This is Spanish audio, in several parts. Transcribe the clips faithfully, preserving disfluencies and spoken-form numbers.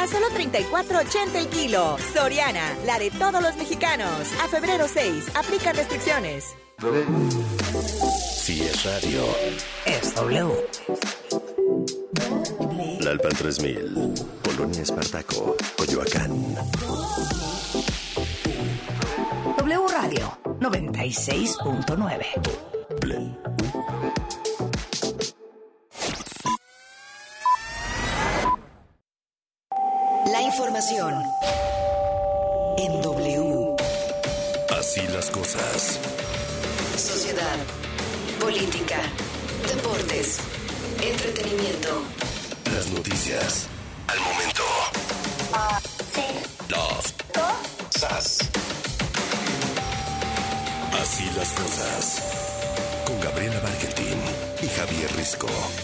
solo treinta y cuatro ochenta el kilo. Soriana, la de todos los mexicanos. A febrero seis, aplica restricciones. Si es radio, es W. Lalpan tres mil, Polonia Espartaco, Coyoacán. W Radio noventa y seis punto nueve. La información en W. Así las cosas. Sociedad, política, deportes, entretenimiento. Las noticias al momento. Las cosas. Así las cosas. Con Gabriela Barquetín y Javier Risco.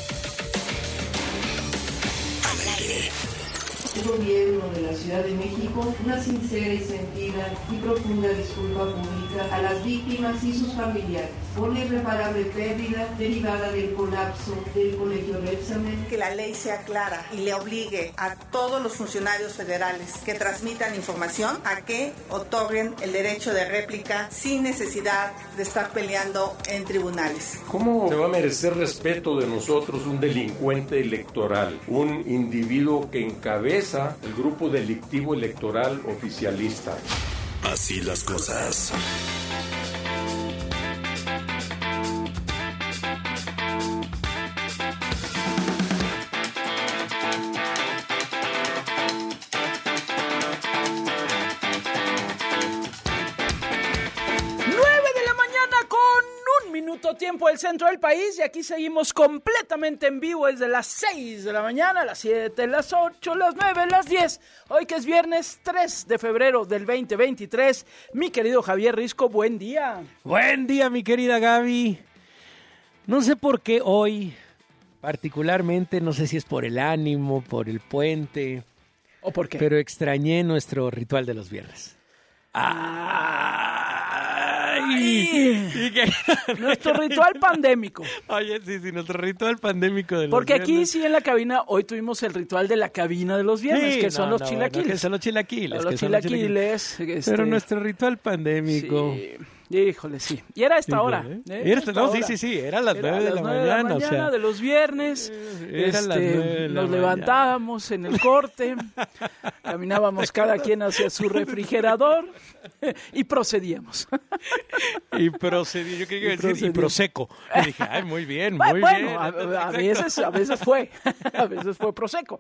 Al aire. El gobierno de la Ciudad de México una sincera y sentida y profunda disculpa pública a las víctimas y sus familiares por la irreparable pérdida derivada del colapso del Colegio Rebsamen. Que la ley sea clara y le obligue a todos los funcionarios federales que transmitan información a que otorguen el derecho de réplica sin necesidad de estar peleando en tribunales. ¿Cómo se va a merecer respeto de nosotros un delincuente electoral, un individuo que encabeza el grupo delictivo electoral oficialista? Así las cosas. Tiempo del centro del país y aquí seguimos completamente en vivo desde las seis de la mañana, las siete, las ocho, las nueve, las diez. Hoy que es viernes tres de febrero del veinte veintitrés. Mi querido Javier Risco, buen día. Buen día, mi querida Gaby. No sé por qué hoy, particularmente, no sé si es por el ánimo, por el puente. ¿O por qué? Pero extrañé nuestro ritual de los viernes. ¡Ah! Ay, nuestro ritual pandémico. Oye, sí, sí, nuestro ritual pandémico de los Porque viernes. aquí sí en la cabina, hoy tuvimos el ritual de la cabina de los viernes, sí, que son no, los no, chilaquiles. Bueno, que son los chilaquiles. Los que son los chilaquiles. chilaquiles. Este... Pero nuestro ritual pandémico. Sí. Híjole, sí. Y era a esta hora. ¿Eh? ¿eh? Era esta, esta no, hora. sí, sí, sí. Era a las Era nueve de la mañana. de la mañana, o sea, de los viernes. Era este, las nueve de la nos mañana. levantábamos en el corte. Caminábamos cada quien hacia su refrigerador. Y procedíamos. Y procedí. Yo quería Y decir, procedí. y proseco. Y dije, ay, muy bien, muy bueno, bien. Bueno, a, a veces, a veces fue. A veces fue proseco.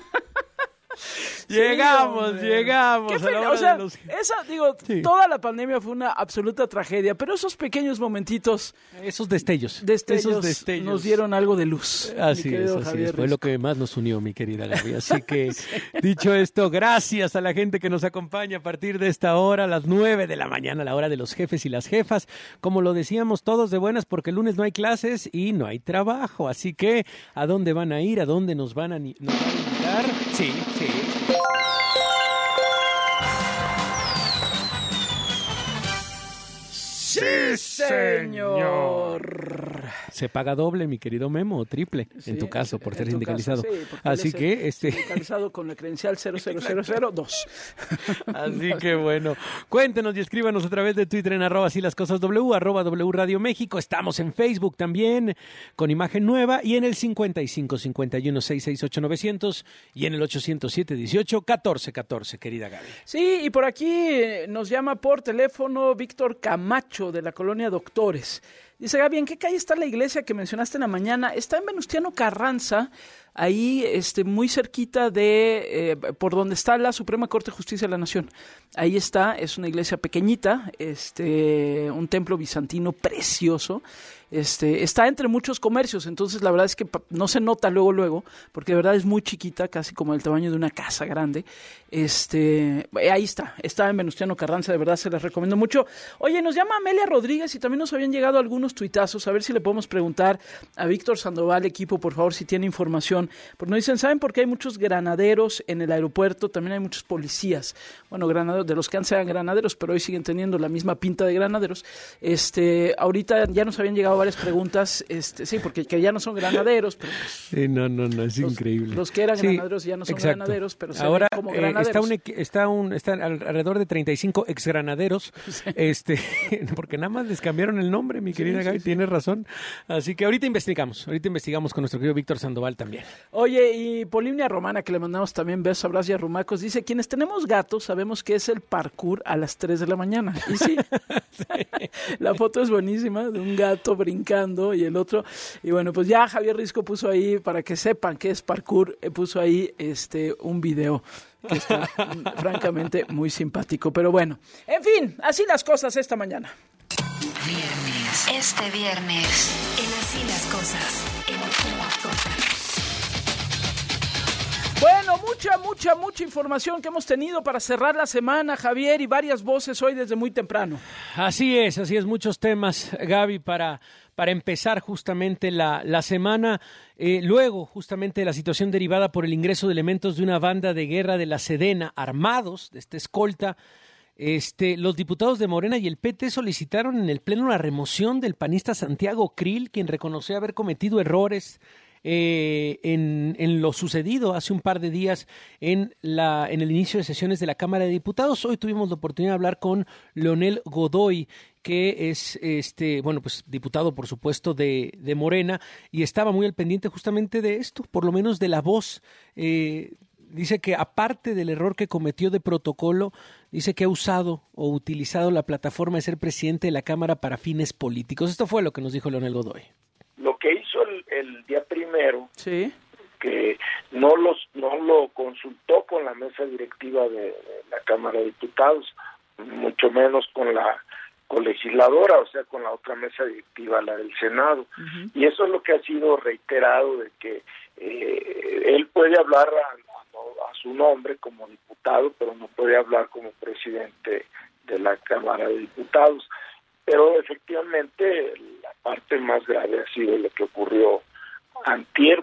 Llegamos, sí, llegamos. Qué a la fe- hora o sea, de los... esa, digo, Sí. toda la pandemia fue una absoluta tragedia, pero esos pequeños momentitos, Esos destellos. destellos, esos destellos. nos dieron algo de luz. Así mi es, querido así Javier es. Fue lo Risco. que más nos unió, mi querida Gaby. Así que, dicho esto, gracias a la gente que nos acompaña a partir de esta hora, a las nueve de la mañana, la hora de los jefes y las jefas. Como lo decíamos, todos de buenas, porque el lunes no hay clases y no hay trabajo. Así que, ¿a dónde van a ir? ¿A dónde nos van a, ni- nos van a invitar? Sí, sí. ¡Sí, señor! Se paga doble, mi querido Memo, o triple, Sí, en tu caso, por en ser tu sindicalizado. caso, sí, porque él Así es el que, este... sindicalizado con la credencial cero cero cero cero dos. Así que bueno, cuéntenos y escríbanos a través de Twitter en arroba así las cosas W, arroba W Radio México. Estamos en Facebook también con imagen nueva y en el cincuenta y cinco cincuenta y uno sesenta y seis ocho novecientos y en el ochocientos siete dieciocho catorce catorce, querida Gaby. Sí, y por aquí eh, nos llama por teléfono Víctor Camacho de la colonia Doctores. Dice, Gaby, ¿en qué calle está la iglesia que mencionaste en la mañana? Está en Venustiano Carranza, ahí este, muy cerquita de, eh, por donde está la Suprema Corte de Justicia de la Nación. Ahí está, es una iglesia pequeñita, este, un templo bizantino precioso. Este, está entre muchos comercios, entonces la verdad es que no se nota luego luego, porque de verdad es muy chiquita, casi como el tamaño de una casa grande. Este, ahí está, está en Venustiano Carranza, de verdad se les recomiendo mucho. Oye, nos llama Amelia Rodríguez y también nos habían llegado algunos tuitazos, a ver si le podemos preguntar a Víctor Sandoval, equipo, por favor, si tiene información. Porque nos dicen, ¿saben por qué hay muchos granaderos en el aeropuerto? También hay muchos policías. Bueno, granaderos, de los que antes sean granaderos, pero hoy siguen teniendo la misma pinta de granaderos. Este, ahorita ya nos habían llegado varias preguntas, este, sí, porque que ya no son granaderos, pero pues, sí, no, no, no, es los, increíble. Los que eran sí, granaderos ya no son exacto. granaderos, pero se ahora ven como eh, granaderos. está un está un está alrededor de treinta y cinco exgranaderos, sí. este, porque nada más les cambiaron el nombre, mi querida sí, Gaby, sí, tienes sí. razón. Así que ahorita investigamos, ahorita investigamos con nuestro querido Víctor Sandoval también. Oye, y Polimnia Romana, que le mandamos también besos, abrazos y arrumacos, dice, quienes tenemos gatos sabemos que es el parkour a las tres de la mañana. Y sí, sí. La foto es buenísima, de un gato brincando y el otro. Y bueno, pues ya Javier Risco puso ahí, para que sepan qué es parkour, puso ahí este un video que está francamente muy simpático. Pero bueno, en fin, así las cosas esta mañana. Viernes. Este viernes, en Así las Cosas, en Así las Cosas. Bueno, mucha, mucha, mucha información que hemos tenido para cerrar la semana, Javier, y varias voces hoy desde muy temprano. Así es, así es, muchos temas, Gaby, para, para empezar justamente la, la semana. Eh, luego, justamente, la situación derivada por el ingreso de elementos de una banda de guerra de la Sedena, armados de esta escolta. Este, los diputados de Morena y el P T solicitaron en el Pleno la remoción del panista Santiago Krill, quien reconoció haber cometido errores Eh, en, en lo sucedido hace un par de días en, la, en el inicio de sesiones de la Cámara de Diputados. Hoy tuvimos la oportunidad de hablar con Leonel Godoy, que es este bueno pues diputado, por supuesto, de, de Morena, y estaba muy al pendiente justamente de esto, por lo menos de la voz. Eh, dice que aparte del error que cometió de protocolo, dice que ha usado o utilizado la plataforma de ser presidente de la Cámara para fines políticos. Esto fue lo que nos dijo Leonel Godoy. Lo que hizo el, el día primero, sí, que no los no lo consultó con la mesa directiva de, de la Cámara de Diputados, mucho menos con la colegisladora, o sea, con la otra mesa directiva, la del Senado. Uh-huh. Y eso es lo que ha sido reiterado, de que eh, él puede hablar a, a, a su nombre como diputado, pero no puede hablar como presidente de la Cámara de Diputados. Pero efectivamente la parte más grave ha sido lo que ocurrió antier.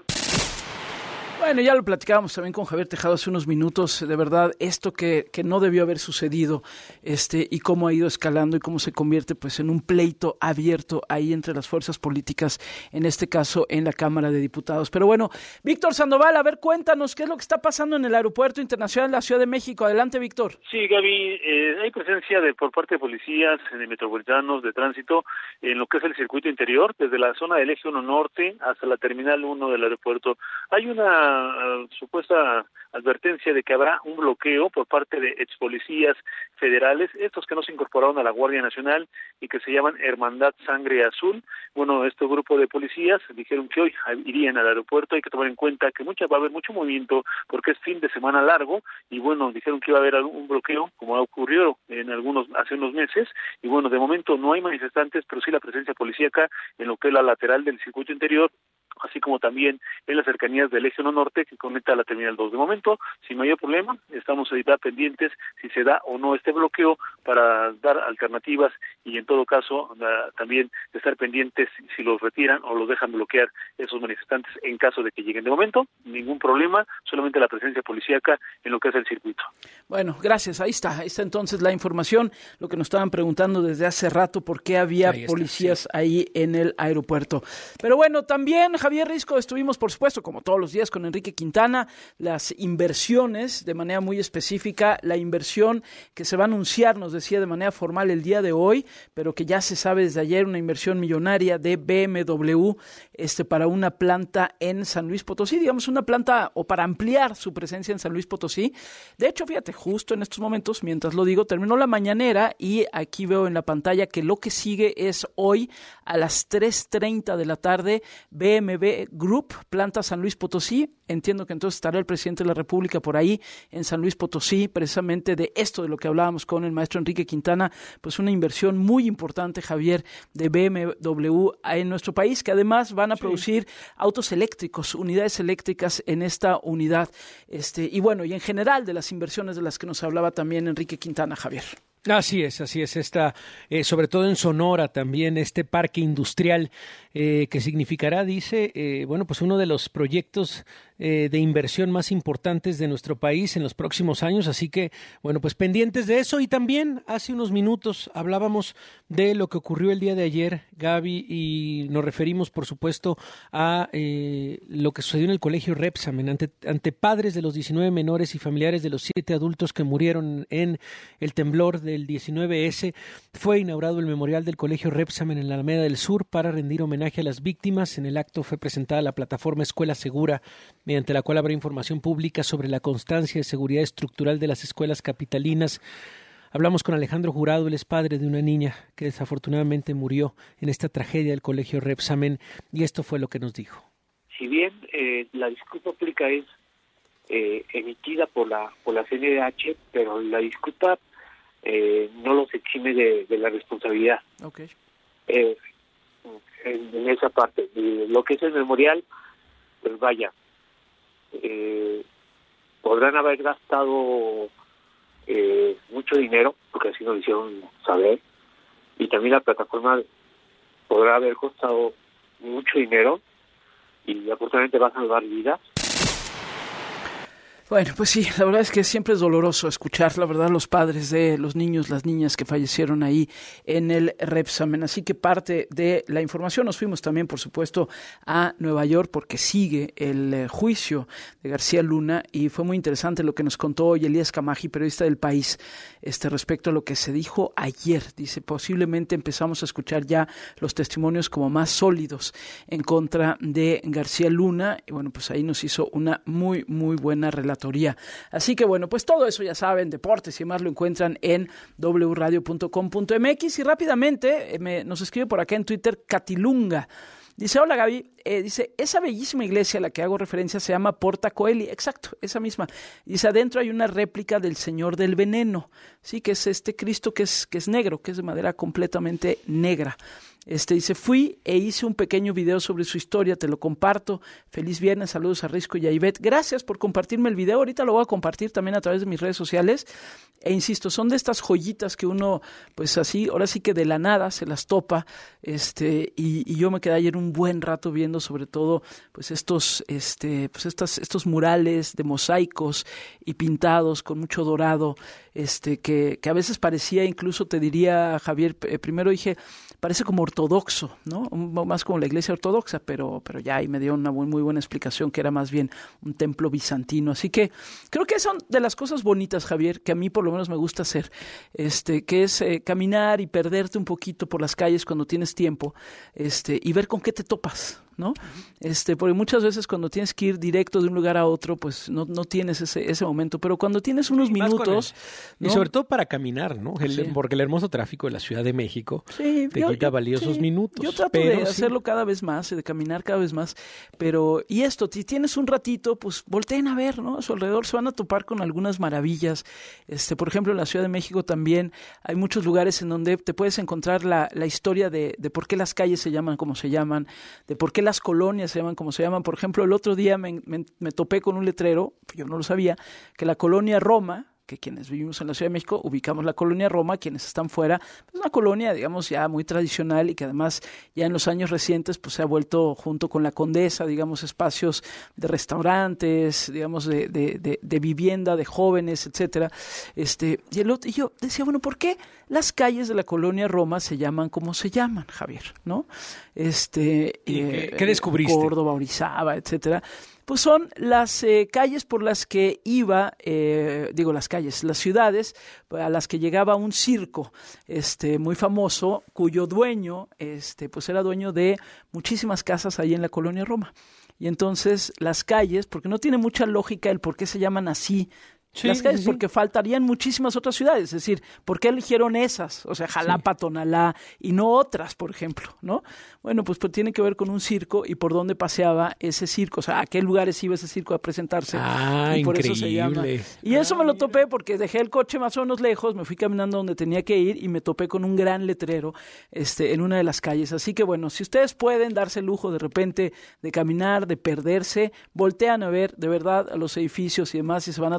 Bueno, ya lo platicábamos también con Javier Tejado hace unos minutos, de verdad, esto que, que no debió haber sucedido, este, y cómo ha ido escalando y cómo se convierte pues en un pleito abierto ahí entre las fuerzas políticas, en este caso en la Cámara de Diputados. Pero bueno, Víctor Sandoval, a ver, cuéntanos qué es lo que está pasando en el Aeropuerto Internacional de la Ciudad de México. Adelante, Víctor. Sí, Gaby, eh, hay presencia de por parte de policías, de metropolitanos, de tránsito, en lo que es el circuito interior, desde la zona del Eje uno Norte hasta la Terminal uno del aeropuerto. Hay una Uh, supuesta advertencia de que habrá un bloqueo por parte de ex policías federales, estos que no se incorporaron a la Guardia Nacional y que se llaman Hermandad Sangre Azul. Bueno, este grupo de policías dijeron que hoy irían al aeropuerto. Hay que tomar en cuenta que mucha, va a haber mucho movimiento porque es fin de semana largo, y bueno, dijeron que iba a haber un bloqueo, como ha ocurrido en algunos hace unos meses, y bueno, de momento no hay manifestantes, pero sí la presencia policíaca en lo que es la lateral del circuito interior, así como también en las cercanías del Eje uno Norte que conecta a la Terminal dos. De momento, sin mayor problema, estamos ahí pendientes si se da o no este bloqueo para dar alternativas y en todo caso uh, también estar pendientes si los retiran o los dejan bloquear esos manifestantes en caso de que lleguen. De momento, ningún problema, solamente la presencia policíaca en lo que es el circuito. Bueno, gracias, ahí está, ahí está entonces la información, lo que nos estaban preguntando desde hace rato, por qué había ahí está, policías sí. ahí en el aeropuerto. Pero bueno, también Javier Risco, estuvimos por supuesto como todos los días con Enrique Quintana, las inversiones de manera muy específica, la inversión que se va a anunciar, nos decía de manera formal el día de hoy, pero que ya se sabe desde ayer, una inversión millonaria de B M W este, para una planta en San Luis Potosí, digamos una planta o para ampliar su presencia en San Luis Potosí. De hecho, fíjate, justo en estos momentos, mientras lo digo, terminó la mañanera y aquí veo en la pantalla que lo que sigue es hoy a las tres treinta de la tarde, B M W Group, planta San Luis Potosí. Entiendo que entonces estará el presidente de la República por ahí en San Luis Potosí, precisamente de esto de lo que hablábamos con el maestro Enrique Quintana, pues una inversión muy importante, Javier, de B M W en nuestro país, que además van a sí. producir autos eléctricos, unidades eléctricas en esta unidad. Este, y bueno, y en general de las inversiones de las que nos hablaba también Enrique Quintana, Javier. Así es, así es, esta, eh, sobre todo en Sonora también, este parque industrial eh, que significará, dice, eh, bueno, pues uno de los proyectos eh, de inversión más importantes de nuestro país en los próximos años, así que, bueno, pues pendientes de eso. Y también hace unos minutos hablábamos de lo que ocurrió el día de ayer, Gaby, y nos referimos, por supuesto, a eh, lo que sucedió en el colegio Repsamen, ante, ante padres de los diecinueve menores y familiares de los siete adultos que murieron en el temblor del diecinueve ese. Fue inaugurado el memorial del colegio Repsamen en la Alameda del Sur para rendir homenaje a las víctimas. En el acto fue presentada la plataforma Escuela Segura, mediante la cual habrá información pública sobre la constancia de seguridad estructural de las escuelas capitalinas. Hablamos con Alejandro Jurado, él es padre de una niña que desafortunadamente murió en esta tragedia del colegio Repsamen, y esto fue lo que nos dijo. Si bien eh, la disculpa pública es eh, emitida por la por la C N D H, pero la disculpa eh, no los exime de, de la responsabilidad. Okay. Eh, en, en esa parte. Eh, lo que es el memorial, pues vaya, eh, podrán haber gastado eh, mucho dinero, porque así nos lo hicieron saber, y también la plataforma podrá haber costado mucho dinero, y afortunadamente va a salvar vidas. Bueno, pues sí, la verdad es que siempre es doloroso escuchar, la verdad, los padres de los niños, las niñas que fallecieron ahí en el Repsamen. Así que parte de la información, nos fuimos también, por supuesto, a Nueva York porque sigue el eh, juicio de García Luna, y fue muy interesante lo que nos contó hoy Elías Camaji, periodista del País, este, respecto a lo que se dijo ayer. Dice, posiblemente empezamos a escuchar ya los testimonios como más sólidos en contra de García Luna, y bueno, pues ahí nos hizo una muy, muy buena relación. Así que bueno, pues todo eso ya saben, deportes y más lo encuentran en doble u radio punto com punto m x. Y rápidamente eh, me, nos escribe por acá en Twitter Catilunga. Dice, hola Gaby, eh, dice, esa bellísima iglesia a la que hago referencia se llama Porta Coeli, exacto, esa misma. Dice, adentro hay una réplica del Señor del Veneno, sí, que es este Cristo que es, que es negro, que es de madera completamente negra. Este dice, fui e hice un pequeño video sobre su historia, te lo comparto. Feliz viernes, saludos a Risco y a Ivette. Gracias por compartirme el video, ahorita lo voy a compartir también a través de mis redes sociales. E insisto, son de estas joyitas que uno, pues así, ahora sí que de la nada se las topa, este, y, y yo me quedé ayer un buen rato viendo sobre todo, pues estos, este, pues estas, estos murales de mosaicos y pintados con mucho dorado, este, que, que a veces parecía, incluso te diría, Javier, eh, primero dije, parece como ortodoxo, ¿no? Más como la iglesia ortodoxa, pero, pero ya ahí me dio una muy, muy buena explicación que era más bien un templo bizantino. Así que creo que son de las cosas bonitas, Javier, que a mí por lo menos me gusta hacer, este, que es eh, caminar y perderte un poquito por las calles cuando tienes tiempo, este, y ver con qué te topas, ¿no? Este, porque muchas veces cuando tienes que ir directo de un lugar a otro, pues no, no tienes ese, ese momento, pero cuando tienes unos minutos, ¿no? Y sobre todo para caminar, ¿no? El, sí. Porque el hermoso tráfico de la Ciudad de México sí, te yo, quita yo, valiosos sí. minutos. Yo trato pero de sí. hacerlo cada vez más, de caminar cada vez más, pero, y esto, si tienes un ratito, pues volteen a ver, ¿no? A su alrededor se van a topar con algunas maravillas. Este, por ejemplo, en la Ciudad de México también hay muchos lugares en donde te puedes encontrar la, la historia de, de por qué las calles se llaman como se llaman, de por qué las colonias se llaman como se llaman. Por ejemplo, el otro día me, me, me topé con un letrero, yo no lo sabía, que la colonia Roma, que quienes vivimos en la Ciudad de México ubicamos la colonia Roma, quienes están fuera, es pues una colonia, digamos, ya muy tradicional y que además ya en los años recientes pues se ha vuelto, junto con la Condesa, digamos, espacios de restaurantes, digamos, de, de, de, de vivienda, de jóvenes, etcétera. Este, y, el otro, y yo decía, bueno, ¿por qué las calles de la colonia Roma se llaman como se llaman, Javier? ¿No? Este, ¿Y eh, qué, qué descubriste? Córdoba, Orizaba, etcétera. Pues son las eh, calles por las que iba, eh, digo las calles, las ciudades a las que llegaba un circo este, muy famoso, cuyo dueño este, pues era dueño de muchísimas casas ahí en la colonia Roma. Y entonces las calles, porque no tiene mucha lógica el por qué se llaman así, sí, las calles, sí, sí. porque faltarían muchísimas otras ciudades, es decir, ¿por qué eligieron esas? O sea, Jalapa, sí. Tonalá, y no otras, por ejemplo, ¿no? Bueno, pues, pues tiene que ver con un circo y por dónde paseaba ese circo, o sea, a qué lugares iba ese circo a presentarse. Ah, y por increíble. Eso se llama. Y eso ah, me lo topé porque dejé el coche más o menos lejos, me fui caminando donde tenía que ir y me topé con un gran letrero este, en una de las calles. Así que bueno, si ustedes pueden darse el lujo de repente de caminar, de perderse, voltean a ver de verdad a los edificios y demás y se van a topar con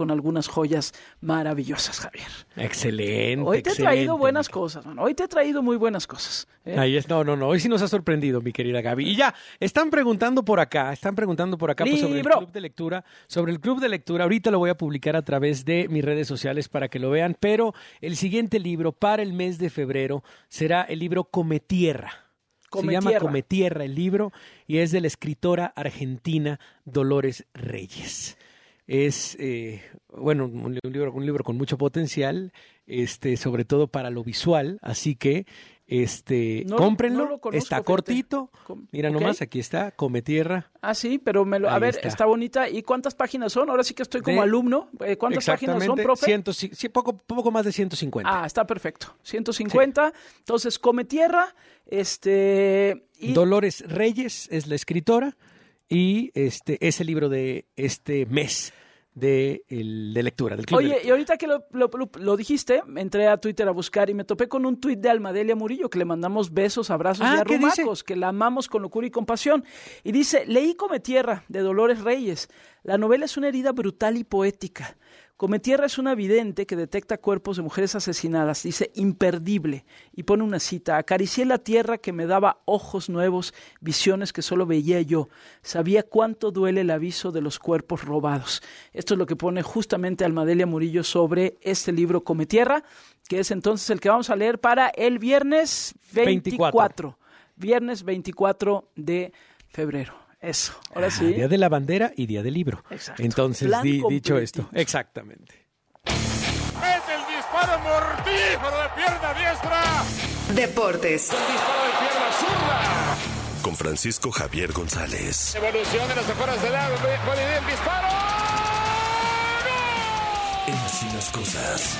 son algunas joyas maravillosas, Javier. Excelente. Hoy te he excelente, traído buenas cosas, man. Hoy te he traído muy buenas cosas. ¿eh? Ahí es, no, no, no. Hoy sí nos ha sorprendido, mi querida Gaby. Y ya, están preguntando por acá, están preguntando por acá pues, sobre el club de lectura. Sobre el club de lectura, ahorita lo voy a publicar a través de mis redes sociales para que lo vean, pero el siguiente libro para el mes de febrero será el libro Cometierra. Se llama Cometierra el libro y es de la escritora argentina Dolores Reyes. Es, eh, bueno, un libro, un libro con mucho potencial, este, sobre todo para lo visual, así que este, no, cómprenlo, no conozco, está cortito, fíjate. Mira okay. nomás, aquí está, Cometierra. Ah, sí, pero me lo, a ver, está. está bonita. ¿Y cuántas páginas son? Ahora sí que estoy como de, alumno. ¿Cuántas páginas son, profe? Ciento, sí, poco, poco más de ciento cincuenta. Ah, está perfecto. ciento cincuenta. Sí. Entonces, Cometierra, este... Y... Dolores Reyes es la escritora y este es el libro de este mes. De, el, de lectura, del club Oye, de lectura. Y ahorita que lo, lo, lo, lo dijiste, entré a Twitter a buscar y me topé con un tuit de Almadelia Murillo, que le mandamos besos, abrazos ah, y arrumacos, que la amamos con locura y compasión. Y dice, leí Cometierra, de Dolores Reyes. La novela es una herida brutal y poética. Cometierra es una vidente que detecta cuerpos de mujeres asesinadas, dice, imperdible, y pone una cita, acaricié la tierra que me daba ojos nuevos, visiones que solo veía yo, sabía cuánto duele el aviso de los cuerpos robados. Esto es lo que pone justamente Almadelia Murillo sobre este libro Cometierra, que es entonces el que vamos a leer para el viernes veinticuatro, veinticuatro. Viernes veinticuatro de febrero. Eso, ahora ah, sí. Día de la bandera y día del libro. Exacto. Entonces, di, dicho esto, exactamente. Mete el disparo mortífero de pierna diestra. Deportes. El disparo de pierna zurda. Con Francisco Javier González. Evolución de las afueras del lado. El disparo. En Así las Cosas.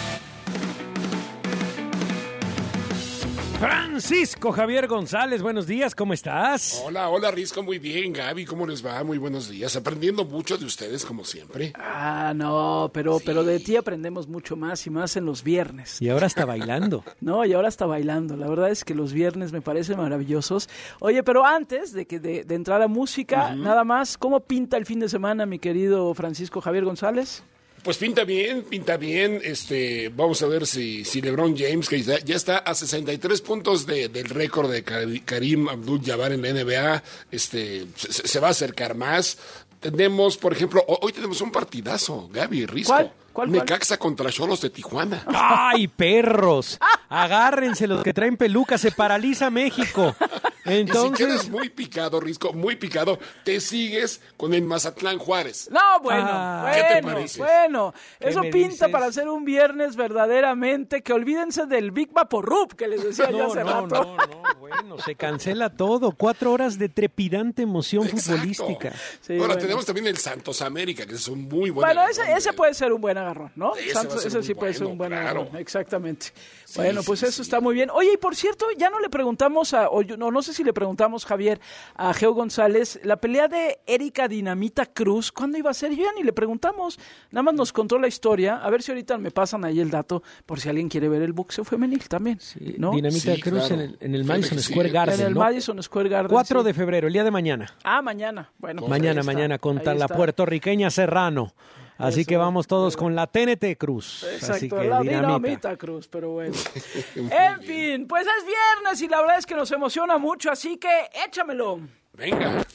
Francisco Javier González, buenos días, ¿cómo estás? Hola, hola Risco, muy bien, Gaby, ¿cómo les va? Muy buenos días, aprendiendo mucho de ustedes como siempre. Ah, no, pero, sí. pero de ti aprendemos mucho más y más en los viernes. Y ahora está bailando. No, y ahora está bailando, la verdad es que los viernes me parecen maravillosos. Oye, pero antes de, que de, de entrar a música, uh-huh. nada más, ¿cómo pinta el fin de semana, mi querido Francisco Javier González? Pues pinta bien, pinta bien. Este, vamos a ver si, si LeBron James, que ya, ya está a sesenta y tres puntos de, del récord de Karim Abdul-Jabbar en la N B A, este, se, se va a acercar más. Tenemos, por ejemplo, hoy tenemos un partidazo, Gaby, Risco. ¿Cuál? ¿Cuál, Necaxa cuál? Contra Xolos de Tijuana. ¡Ay, perros! Agárrense los que traen peluca, se paraliza México. Entonces... Y si quedas muy picado, Risco, muy picado, te sigues con el Mazatlán Juárez. No, bueno, ah, bueno, ¿qué te parece? Bueno, eso pinta dices? Para hacer un viernes verdaderamente, que olvídense del Big Vaporrup que les decía no, yo hace no, rato. No, no, bueno, se cancela todo. Cuatro horas de trepidante emoción Exacto. futbolística. Sí, Ahora bueno. tenemos también el Santos América, que es un muy buen Bueno, ese, ese puede ser un buen agarrón, ¿no? Ese, Santos, ese sí bueno, puede ser un buen claro. agarrón, exactamente. Sí, bueno, pues sí, eso sí. está muy bien. Oye, y por cierto, ya no le preguntamos a, o yo, no, no sé si le preguntamos, Javier, a Geo González, la pelea de Erika Dinamita Cruz, ¿cuándo iba a ser? Yo ya ni le preguntamos, nada más nos contó la historia, a ver si ahorita me pasan ahí el dato, por si alguien quiere ver el boxeo femenil también, sí, ¿no? Dinamita sí, Cruz claro. en el, en el Madison sí, Square Garden, En el ¿no? Madison Square Garden. cuatro sí. de febrero, el día de mañana. Ah, mañana, bueno. Pues mañana, mañana, contra la puertorriqueña Serrano. Así Eso, que vamos todos con la T N T Cruz. Exacto, Así que la dinamita. dinamita Cruz, pero bueno. En fin, pues es viernes y la verdad es que nos emociona mucho, así que échamelo. Venga.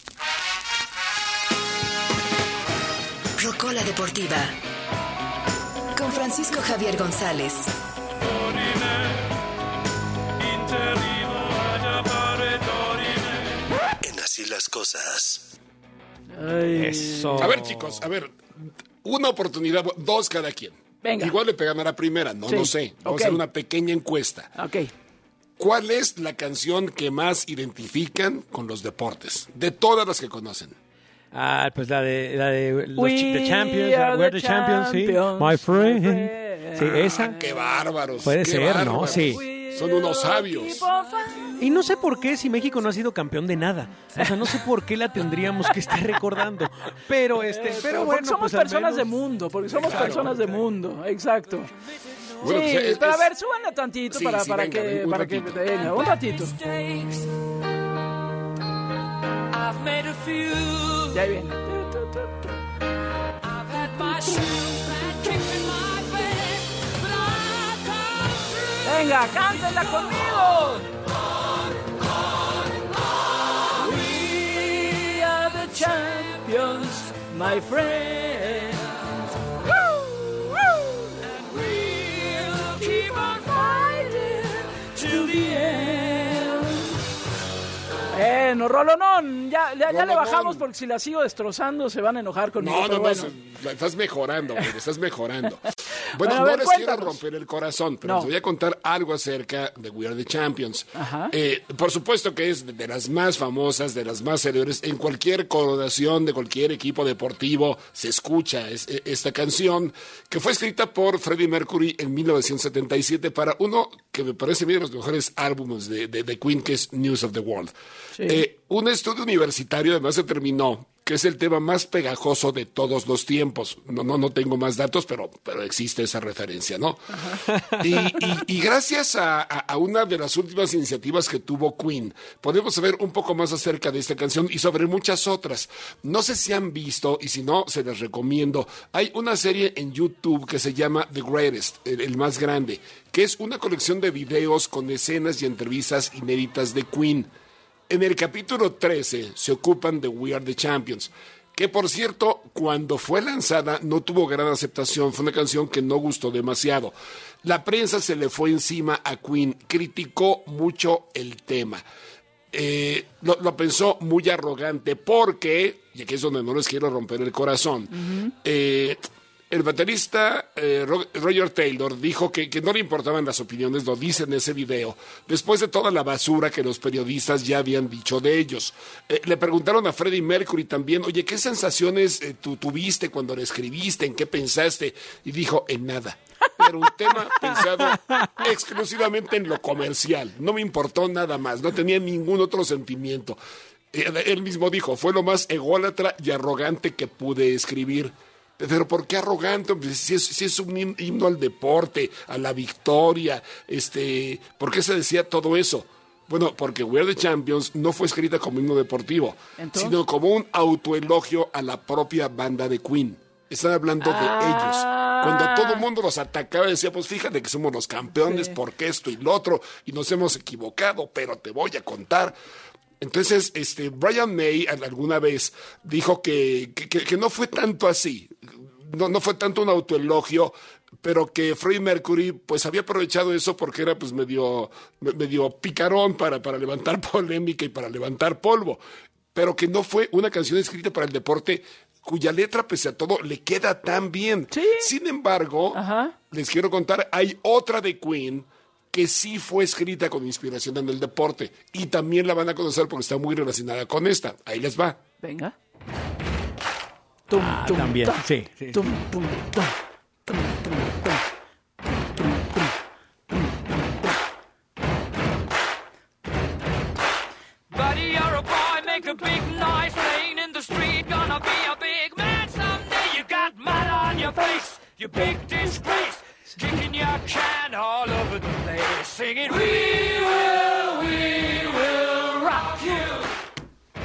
Rocola Deportiva con Francisco Javier González. En Así las Cosas. Ay. Eso. A ver, chicos, a ver, una oportunidad, dos cada quien. Venga. Igual le pegan a la primera, no sí. lo sé. Vamos okay. a hacer una pequeña encuesta. Ok. ¿Cuál es la canción que más identifican con los deportes? De todas las que conocen. Ah, pues la de, la de los We ch- the Champions, are We're the the Champions, champions, sí. My friend. my friend. Sí, esa. Ah, ¡qué bárbaros! Puede qué ser, bárbaros. ¿no? Sí. Son unos sabios. Y no sé por qué si México no ha sido campeón de nada. O sea, no sé por qué la tendríamos que estar recordando. Pero este, pero, pero bueno, somos pues al personas menos... de mundo, porque somos claro, personas de mundo, exacto. Bueno, sí, pues es, pero a es... ver, súbanle tantito sí, para, sí, para venga, que, venga, para ratito. que venga, un ratito. Ya viene. Venga, cántenla conmigo. We are the champions, my friends. Woo, woo. And we'll keep on fighting till the end. Bueno, Rolonón, ya, ya, ya le bajamos porque si la sigo destrozando se van a enojar conmigo. No, no, no, bueno. estás mejorando, güey, estás mejorando. Bueno, bueno no ver, les cuéntanos. quiero romper el corazón, pero No. les voy a contar algo acerca de We Are the Champions. Ajá. Eh, por supuesto que es de las más famosas, de las más célebres. En cualquier coronación de cualquier equipo deportivo se escucha es, esta canción, que fue escrita por Freddie Mercury en mil novecientos setenta y siete para uno que me parece uno de los mejores álbumes de, de, de Queen, que es News of the World. Sí. Eh, un estudio universitario además determinó que es el tema más pegajoso de todos los tiempos. No, no, no tengo más datos, pero, pero existe esa referencia, ¿no? Y, y, y gracias a, a, a una de las últimas iniciativas que tuvo Queen, podemos saber un poco más acerca de esta canción y sobre muchas otras. No sé si han visto, y si no, se les recomiendo. Hay una serie en YouTube que se llama The Greatest, el, el más grande, que es una colección de videos con escenas y entrevistas inéditas de Queen. En el capítulo trece se ocupan de We Are the Champions, que por cierto, cuando fue lanzada no tuvo gran aceptación, fue una canción que no gustó demasiado. La prensa se le fue encima a Queen, criticó mucho el tema. Eh, lo, lo pensó muy arrogante porque, y aquí es donde no les quiero romper el corazón, uh-huh. eh, el baterista eh, Roger Taylor dijo que, que no le importaban las opiniones, lo dice en ese video, después de toda la basura que los periodistas ya habían dicho de ellos. Eh, le preguntaron a Freddie Mercury también, oye, ¿qué sensaciones eh, tú tuviste cuando lo escribiste? ¿En qué pensaste? Y dijo, en nada. Era un tema pensado exclusivamente en lo comercial. No me importó nada más, no tenía ningún otro sentimiento. Eh, él mismo dijo, fue lo más ególatra y arrogante que pude escribir. Pero ¿por qué arrogante? Si es, si es un himno al deporte, a la victoria, este, ¿por qué se decía todo eso? Bueno, porque We Are the Champions no fue escrita como himno deportivo, ¿entonces? Sino como un autoelogio a la propia banda de Queen. Están hablando ah. de ellos. Cuando todo el mundo los atacaba, decía, pues fíjate que somos los campeones, sí. porque esto y lo otro, y nos hemos equivocado, pero te voy a contar. Entonces, este, Brian May alguna vez dijo que, que, que no fue tanto así, no, no fue tanto un autoelogio, pero que Freddie Mercury pues había aprovechado eso porque era pues medio, medio picarón para, para levantar polémica y para levantar polvo, pero que no fue una canción escrita para el deporte cuya letra, pese a todo, le queda tan bien. ¿Sí? Sin embargo, Ajá. les quiero contar, hay otra de Queen que sí fue escrita con inspiración en el deporte y también la van a conocer porque está muy relacionada con esta. Ahí les va. Venga. Tum, ah, tum, también, tum, sí. sí. Tum, tum, tum, tum, tum, Buddy, you're a boy, make a big noise, playing in the street, gonna be a big man someday. You got mud on your face, you big disgrace. Kicking your can all over the place, singing, we will, we will rock you.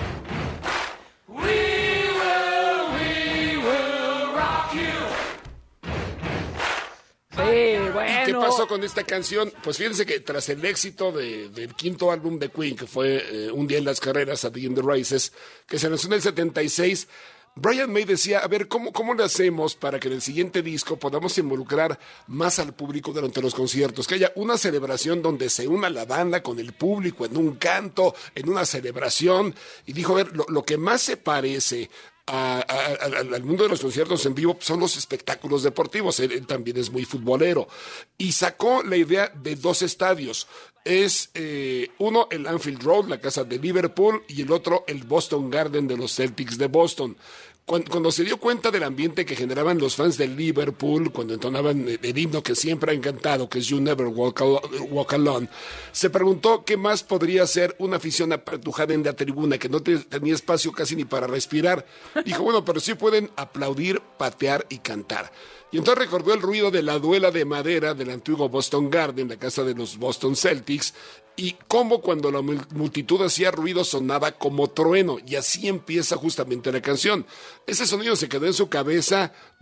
We will, we will rock you. Sí, bueno. ¿Y qué pasó con esta canción? Pues fíjense que tras el éxito de, del quinto álbum de Queen, que fue eh, Un día en las carreras, A Day in the Races, que se lanzó en el setenta y seis, Brian May decía, a ver, ¿cómo, ¿cómo le hacemos para que en el siguiente disco podamos involucrar más al público durante los conciertos? Que haya una celebración donde se una la banda con el público en un canto, en una celebración. Y dijo, a ver, lo, lo que más se parece a, a, a, al mundo de los conciertos en vivo son los espectáculos deportivos. Él, él también es muy futbolero. Y sacó la idea de dos estadios. Es eh, uno el Anfield Road, la casa de Liverpool, y el otro el Boston Garden de los Celtics de Boston. Cuando, cuando se dio cuenta del ambiente que generaban los fans de Liverpool, cuando entonaban el, el himno que siempre ha encantado, que es You Never Walk, Walk Alone, se preguntó qué más podría ser una afición apretujada en la tribuna, que no te, tenía espacio casi ni para respirar. Dijo, bueno, pero sí pueden aplaudir, patear y cantar. Y entonces recordó el ruido de la duela de madera del antiguo Boston Garden, la casa de los Boston Celtics, y cómo cuando la multitud hacía ruido sonaba como trueno, y así empieza justamente la canción. Ese sonido se quedó en su cabeza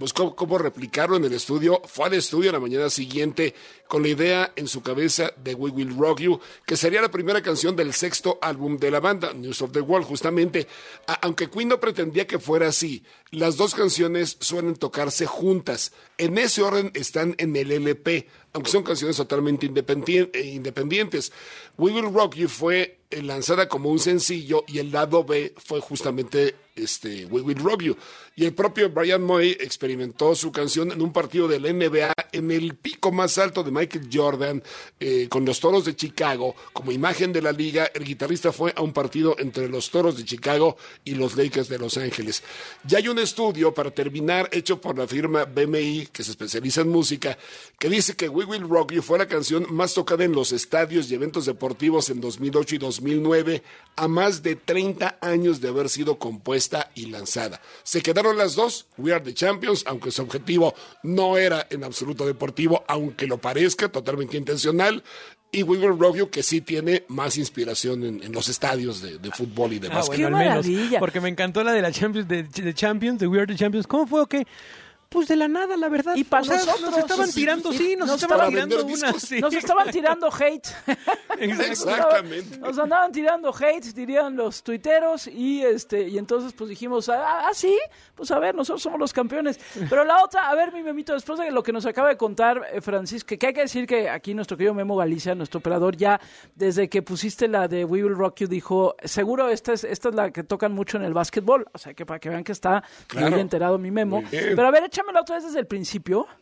buscó cómo replicarlo en el estudio, fue al estudio la mañana siguiente con la idea en su cabeza de We Will Rock You, que sería la primera canción del sexto álbum de la banda, News of the World, justamente. A- aunque Queen no pretendía que fuera así, las dos canciones suelen tocarse juntas. En ese orden están en el L P, aunque son canciones totalmente independien- eh, independientes. We Will Rock You fue eh, lanzada como un sencillo y el lado B fue justamente este, We Will Rock You. Y el propio Brian May experimentó su canción en un partido de la N B A en el pico más alto de Michael Jordan, eh, con los Toros de Chicago. Como imagen de la liga, el guitarrista fue a un partido entre los Toros de Chicago y los Lakers de Los Ángeles. Ya hay un estudio, para terminar, hecho por la firma B M I, que se especializa en música, que dice que We Will Rock You fue la canción más tocada en los estadios y eventos deportivos en dos mil ocho y dos mil nueve, a más de treinta años de haber sido compuesta y lanzada. Se quedaron las dos, We Are the Champions, aunque su objetivo no era en absoluto deportivo, aunque lo parezca, totalmente intencional, y We Will Rock You, que sí tiene más inspiración en, en los estadios de, de fútbol y de Ah, básquet. bueno, al menos, porque me encantó la de la Champions, de, de Champions, de We Are the Champions. ¿Cómo fue o qué? Pues de la nada, la verdad. Y para O sea, nosotros nos estaban tirando, sí, nos, nos estaban estaban tirando una. Sí. Nos estaban tirando hate. Exactamente. Nos andaban tirando hate, dirían los tuiteros, y este y entonces pues dijimos, ah, ah, sí, pues a ver, nosotros somos los campeones. Pero la otra, a ver, mi Memito, después de lo que nos acaba de contar eh, Francisco, que hay que decir que aquí nuestro querido Memo Galicia, nuestro operador, ya desde que pusiste la de We Will Rock You, dijo, seguro esta es, esta es la que tocan mucho en el básquetbol. O sea, que para que vean que está Claro. muy enterado mi Memo. Muy bien. Pero a ver, échamela otra vez desde el principio.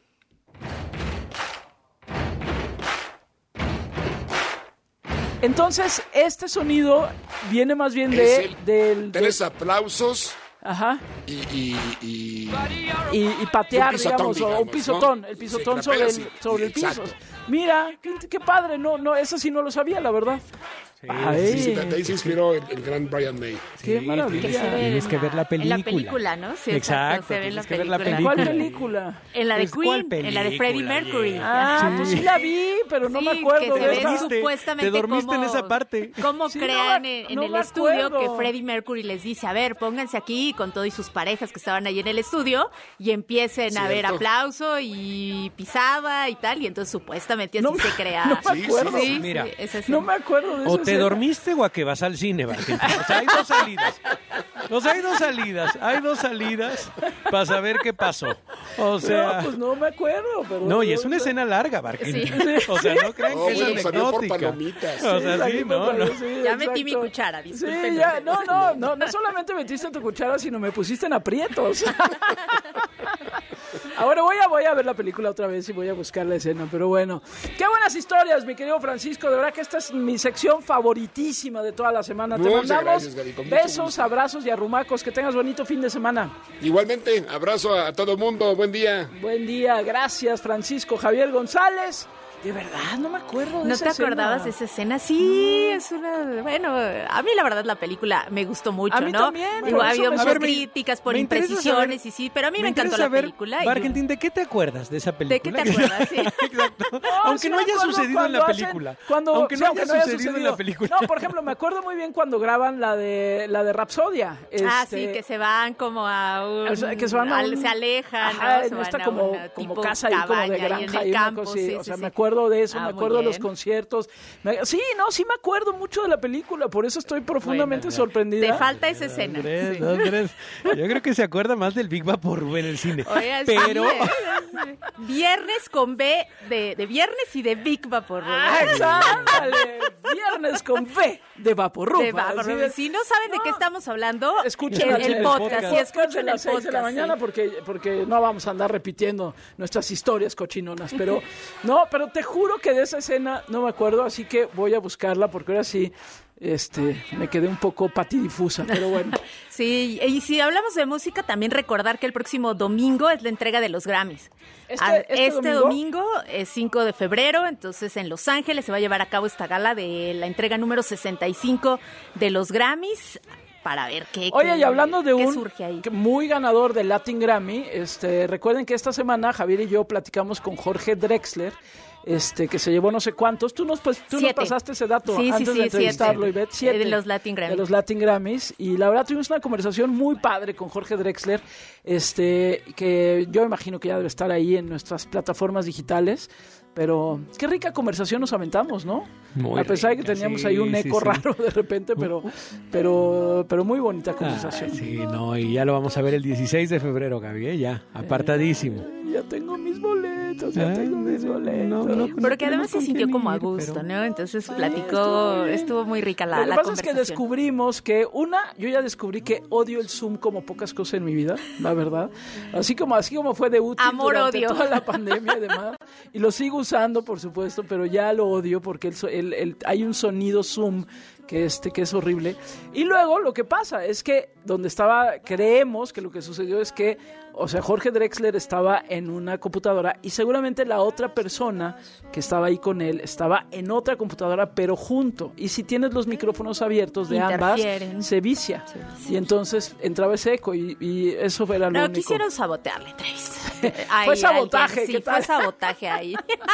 Entonces, este sonido viene más bien de, Es el- del... de- Tres aplausos Ajá. y, y, y- Y, y patear, Un pisotón, digamos, o un digamos, pisotón, ¿no? el Sí, pisotón que la sobre, pega, el, sí. sobre el piso. Exacto. Mira, qué, qué padre, no, no, eso sí no lo sabía, la verdad. Ay, sí, sí, de ahí se inspiró el, el gran Brian May. qué Sí, maravilla. tienes- Tienes que ver la película. En la película, ¿no? Sí, Exacto, se ve en la tienes que ver la película. ¿Cuál película. película? En la de Pues, ¿cuál Queen, en la de película, Freddie Mercury. Ah, Sí. pues sí la vi, pero no Sí, me acuerdo que se de ve esa. dormiste, supuestamente te dormiste cómo, en esa parte. cómo Sí, no crean me- en, en no el me estudio acuerdo. que Freddie Mercury les dice, a ver, pónganse aquí con todo y sus parejas que estaban ahí en el estudio y empiecen a ver Cierto. aplauso y pisada y tal, y entonces supuestamente así No me- se crea. no me Sí, acuerdo. sí, Sí, Mira, sí, esa No escena. me acuerdo de O esa te escena. dormiste o a que vas al cine, Barquín. O sea, hay dos salidas. O sea, hay dos salidas. Hay dos salidas para saber qué pasó. O sea... No, pues no me acuerdo, pero... No, y es una escena larga, Barquín. Sí. O sea, no crean No, que es bueno, salió por anecdótica. palomitas. O sea, sí, no, no. Sí, Ya metí mi exacto. cuchara, Sí, disculpen. ya, no, no, no, no solamente metiste tu cuchara, sino me pusiste en aprietos. Ahora voy a, voy a ver la película otra vez y voy a buscar la escena, pero bueno. Qué buenas historias, mi querido Francisco, de verdad que esta es mi sección favoritísima de toda la semana. Te Muchas mandamos gracias, Gaby, con mucho besos, gusto. abrazos y arrumacos, que tengas bonito fin de semana. Igualmente, abrazo a todo mundo, buen día. Buen día, gracias Francisco. Javier González, de verdad, no me acuerdo de ¿No esa te escena. acordabas de esa escena? Sí, es una... Bueno, a mí la verdad la película me gustó mucho, A mí ¿no? también, Digo, por ha eso habido me- muchas A ver, me- críticas por me interesa imprecisiones saber- y sí, pero a mí me, interesa encantó la saber, película. y yo- Barkentin, ¿de qué te acuerdas de esa película? ¿De qué te acuerdas? Sí. Exacto. No, Aunque sí no me haya acuerdo sucedido en cuando la hacen- película. cuando- aunque sí, no haya sucedido en la película. No, por ejemplo, me acuerdo muy bien cuando graban la de la de Rapsodia. Ah, Este, sí, que se van como a un... o sea, que se van a al- un- se alejan, Ajá, ¿no? Se en van esta a como, una como tipo casa ahí como cabaña de ahí en granja el y una campo, cosa así. sí, O sí, sea, sí. me acuerdo de eso, Ah, me muy acuerdo de los bien. conciertos. Me- sí, no, sí me acuerdo mucho de la película, por eso estoy profundamente Bueno, sorprendida. Te falta esa escena. Andrés, Sí. Andrés, yo creo que se acuerda más del Big Vaporub en el cine. Oiga, sí, Pero... eh, viernes con B de, de viernes y de Big Vapor. Ah, ándale, viernes con V de Vaporrup. De Vaporub. así es. Si no saben de qué estamos hablando, Escuchen el, el podcast. Sí, escuchen de el las seis podcast. de la mañana sí. porque, porque no vamos a andar repitiendo nuestras historias cochinonas. Pero no, pero te juro que de esa escena no me acuerdo, así que voy a buscarla porque ahora sí este, me quedé un poco patidifusa, pero bueno. Sí, y si hablamos de música, también recordar que el próximo domingo es la entrega de los Grammys. ¿Este- Ah, este este domingo? domingo es cinco de febrero, entonces en Los Ángeles se va a llevar a cabo esta gala de la entrega número sesenta y cinco de los Grammys para ver qué, Oye, qué- y hablando de qué un surge ahí. que muy ganador del Latin Grammy, este, recuerden que esta semana Javier y yo platicamos con Jorge Drexler, este que se llevó no sé cuántos. Tú nos, pues, tú nos pasaste ese dato sí, antes sí, de sí, entrevistarlo, siete. Ivette. Siete. De los Latin Grammys. De los Latin Grammys. Y la verdad tuvimos una conversación muy padre con Jorge Drexler, este que yo imagino que ya debe estar ahí en nuestras plataformas digitales. Pero qué rica conversación nos aventamos, ¿no? Muy A pesar rica, de que teníamos sí, ahí un sí, eco sí. raro de repente, pero, pero, pero muy bonita conversación. Ah, sí, no, y ya lo vamos a ver el dieciséis de febrero, Gaby, ¿eh? Ya, apartadísimo. Eh, ya tengo mis boletos, ya tengo mis boletos. No, no, no Pero que además se con sintió quién como a ir, gusto, pero- ¿no? Entonces estuvo platicó, muy bien. estuvo muy rica la, Lo que la pasa es que conversación. descubrimos que, una, yo ya descubrí que odio el Zoom como pocas cosas en mi vida, la verdad. Así como, así como fue de útil Amor, durante odio. toda la pandemia y demás. Y lo sigo usando, por supuesto, pero ya lo odio porque el, so- el- el- hay un sonido Zoom que, este, que es horrible. Y luego lo que pasa es que donde estaba, creemos que lo que sucedió es que, o sea, Jorge Drexler estaba en una computadora y seguramente la otra persona que estaba ahí con él estaba en otra computadora, pero junto. Y si tienes los micrófonos abiertos de ambas, Interfieren. se vicia. Y entonces entraba ese eco y, y eso era lo No, único. quisieron sabotear la entrevista. Fue sabotaje, Sí, ¿qué tal? fue sabotaje ahí.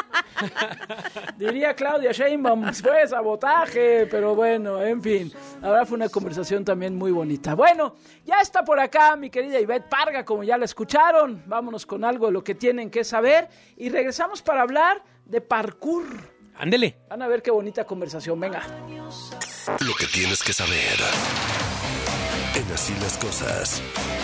Diría Claudia Sheinbaum, fue sabotaje, pero bueno, en fin. Ahora fue una conversación también muy bonita. Bueno, ya está por acá mi querida Ivette Parga, como ya la escucharon. Vámonos con algo de lo que tienen que saber y regresamos para hablar de parkour. Ándele. Van a ver qué bonita conversación, venga. Lo que tienes que saber. En Así las Cosas.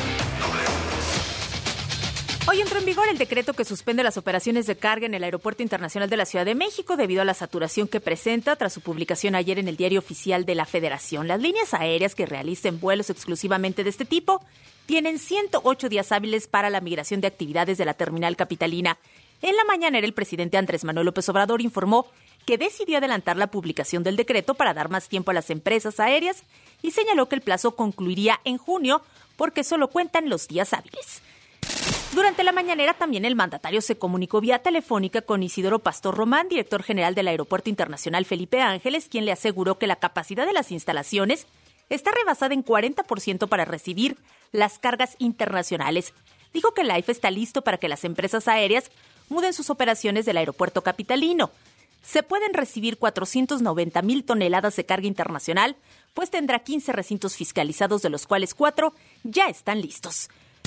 Hoy entró en vigor el decreto que suspende las operaciones de carga en el Aeropuerto Internacional de la Ciudad de México debido a la saturación que presenta tras su publicación ayer en el Diario Oficial de la Federación. Las líneas aéreas que realicen vuelos exclusivamente de este tipo tienen ciento ocho días hábiles para la migración de actividades de la terminal capitalina. En la mañanera, el presidente Andrés Manuel López Obrador informó que decidió adelantar la publicación del decreto para dar más tiempo a las empresas aéreas y señaló que el plazo concluiría en junio porque solo cuentan los días hábiles. Durante la mañanera también el mandatario se comunicó vía telefónica con Isidoro Pastor Román, director general del Aeropuerto Internacional Felipe Ángeles, quien le aseguró que la capacidad de las instalaciones está rebasada en cuarenta por ciento para recibir las cargas internacionales. Dijo que el A I F E está listo para que las empresas aéreas muden sus operaciones del aeropuerto capitalino. Se pueden recibir cuatrocientas noventa mil toneladas de carga internacional, pues tendrá quince recintos fiscalizados, de los cuales cuatro ya están listos.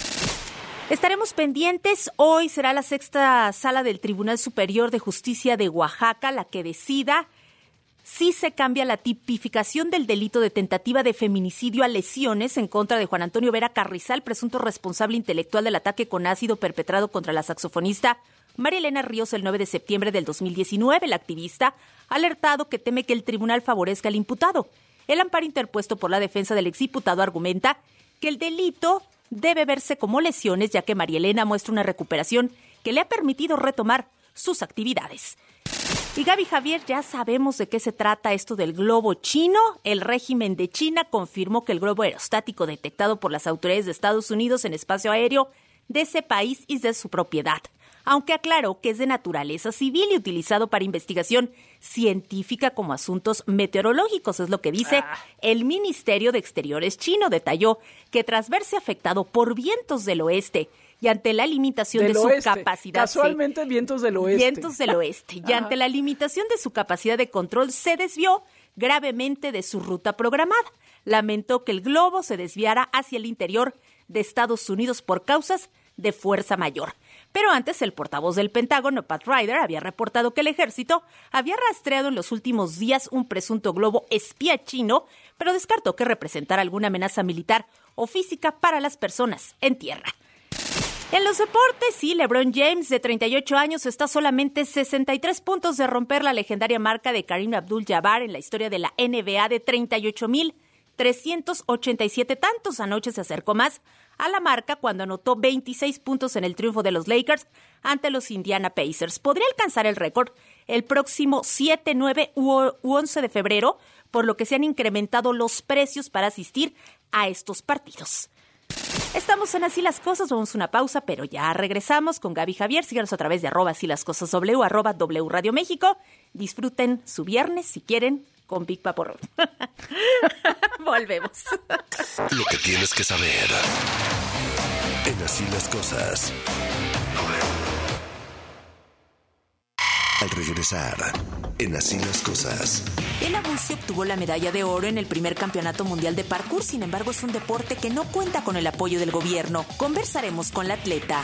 Estaremos pendientes. Hoy será la sexta sala del Tribunal Superior de Justicia de Oaxaca la que decida si se cambia la tipificación del delito de tentativa de feminicidio a lesiones en contra de Juan Antonio Vera Carrizal, presunto responsable intelectual del ataque con ácido perpetrado contra la saxofonista María Elena Ríos el nueve de septiembre del dos mil diecinueve. El activista ha alertado que teme que el tribunal favorezca al imputado. El amparo interpuesto por la defensa del exdiputado argumenta que el delito debe verse como lesiones, ya que María Elena muestra una recuperación que le ha permitido retomar sus actividades. Y Gaby, Javier, ya sabemos de qué se trata esto del globo chino. El régimen de China confirmó que el globo aerostático detectado por las autoridades de Estados Unidos en espacio aéreo de ese país es de su propiedad, aunque aclaró que es de naturaleza civil y utilizado para investigación científica como asuntos meteorológicos, es lo que dice ah. el Ministerio de Exteriores chino. Detalló que tras verse afectado por vientos del oeste y ante la limitación del de su oeste. capacidad... Casualmente sí, vientos del oeste. Vientos del oeste. Y ante la limitación de su capacidad de control, se desvió gravemente de su ruta programada. Lamentó que el globo se desviara hacia el interior de Estados Unidos por causas de fuerza mayor. Pero antes, el portavoz del Pentágono, Pat Ryder, había reportado que el ejército había rastreado en los últimos días un presunto globo espía chino, pero descartó que representara alguna amenaza militar o física para las personas en tierra. En los deportes, sí, LeBron James, de treinta y ocho años, está solamente sesenta y tres puntos de romper la legendaria marca de Kareem Abdul-Jabbar en la historia de la N B A de treinta y ocho mil trescientos ochenta y siete tantos. Anoche se acercó más a la marca cuando anotó veintiséis puntos en el triunfo de los Lakers ante los Indiana Pacers. Podría alcanzar el récord el próximo siete, nueve u once de febrero, por lo que se han incrementado los precios para asistir a estos partidos. Estamos en Así las Cosas, vamos a una pausa, pero ya regresamos con Gaby Javier. Síganos a través de arroba Así las Cosas W, arroba W Radio México. Disfruten su viernes, si quieren, con Big Paporro. Volvemos. Lo que tienes que saber en Así las Cosas. Al regresar, en Así las Cosas. Ella Bussi obtuvo la medalla de oro en el primer campeonato mundial de parkour, sin embargo es un deporte que no cuenta con el apoyo del gobierno. Conversaremos con la atleta.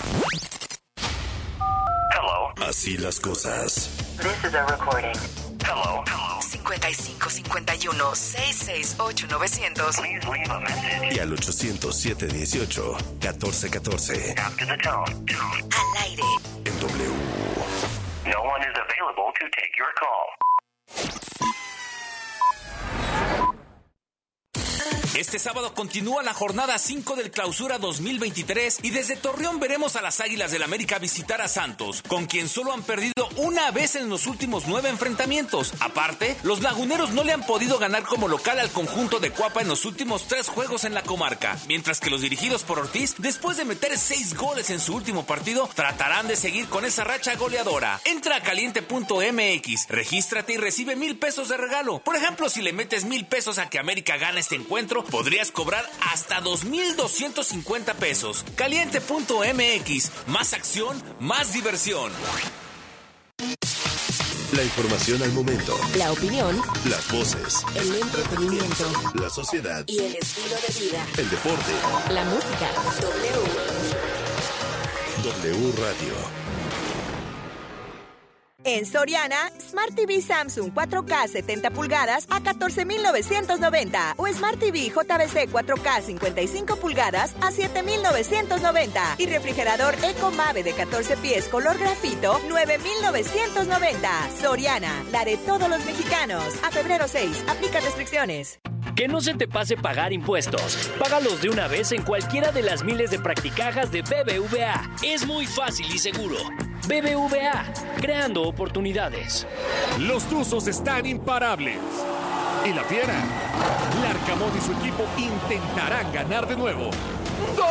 Hello. Así las cosas. This is a recording. Hello. cincuenta y cinco cincuenta y uno, seiscientos sesenta y ocho, novecientos. Please leave a message. Y al ochocientos, siete dieciocho, catorce catorce. After the tone. Al aire. En W. No one is available to take your call. Este sábado continúa la jornada cinco del Clausura dos mil veintitrés y desde Torreón veremos a las Águilas del América visitar a Santos, con quien solo han perdido una vez en los últimos nueve enfrentamientos. Aparte, los laguneros no le han podido ganar como local al conjunto de Cuapa en los últimos tres juegos en la comarca, mientras que los dirigidos por Ortiz, después de meter seis goles en su último partido, tratarán de seguir con esa racha goleadora. Entra a caliente punto m x, regístrate y recibe mil pesos de regalo. Por ejemplo, si le metes mil pesos a que América gane este encuentro, podrías cobrar hasta dos mil doscientos cincuenta pesos. caliente punto m x, más acción, más diversión. La información al momento. La opinión. Las voces. El entretenimiento. La sociedad. Y el estilo de vida. El deporte. La música. W. W Radio. En Soriana, Smart T V Samsung cuatro K setenta pulgadas a catorce mil novecientos noventa o Smart T V J V C cuatro K cincuenta y cinco pulgadas a siete mil novecientos noventa y refrigerador Eco Mave de catorce pies color grafito nueve mil novecientos noventa. Soriana, la de todos los mexicanos. A febrero seis, aplica restricciones. Que no se te pase pagar impuestos. Págalos de una vez en cualquiera de las miles de practicajas de B B V A. Es muy fácil y seguro. B B V A, creando oportunidades. Los Tuzos están imparables. Y la Fiera, Larcamón y su equipo intentarán ganar de nuevo. ¡Gol!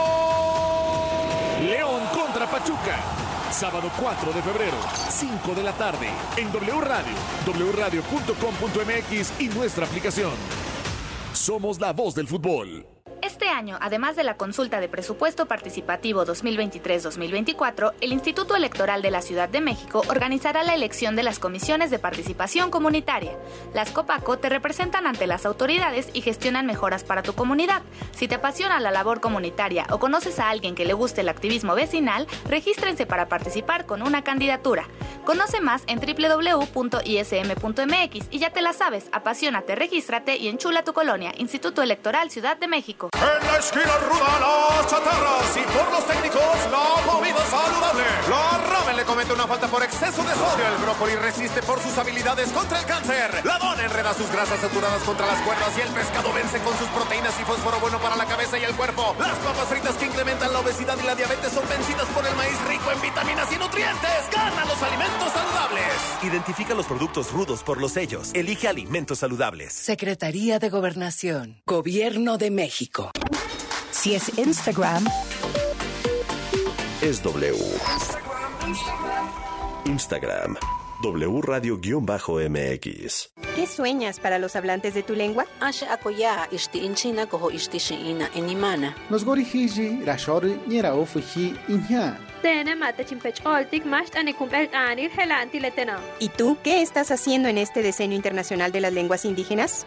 León contra Pachuca. Sábado cuatro de febrero, cinco de la tarde, en W Radio, w radio punto com punto m x y nuestra aplicación. Somos la voz del fútbol. Este año, además de la consulta de presupuesto participativo dos mil veintitrés dos mil veinticuatro, el Instituto Electoral de la Ciudad de México organizará la elección de las comisiones de participación comunitaria. Las COPACO te representan ante las autoridades y gestionan mejoras para tu comunidad. Si te apasiona la labor comunitaria o conoces a alguien que le guste el activismo vecinal, regístrense para participar con una candidatura. Conoce más en w w w punto i s m punto m x y ya te la sabes, apasionate, regístrate y enchula tu colonia. Instituto Electoral Ciudad de México. En la esquina ruda, las chatarras y por los técnicos, la comida saludable. La ramen le comete una falta por exceso de sodio. El brócoli resiste por sus habilidades contra el cáncer. La dona enreda sus grasas saturadas contra las cuerdas y el pescado vence con sus proteínas y fósforo bueno para la cabeza y el cuerpo. Las papas fritas que incrementan la obesidad y la diabetes son vencidas por el maíz rico en vitaminas y nutrientes. ¡Gana los alimentos saludables! Identifica los productos rudos por los sellos. Elige alimentos saludables. Secretaría de Gobernación. Gobierno de México. Si es Instagram, es W. Instagram, W Radio-M X. ¿Qué sueñas para los hablantes de tu lengua? Nos gorihiji, rashori, niera ofuji, inha. ¿Y tú qué estás haciendo en este Decenio Internacional de las Lenguas Indígenas?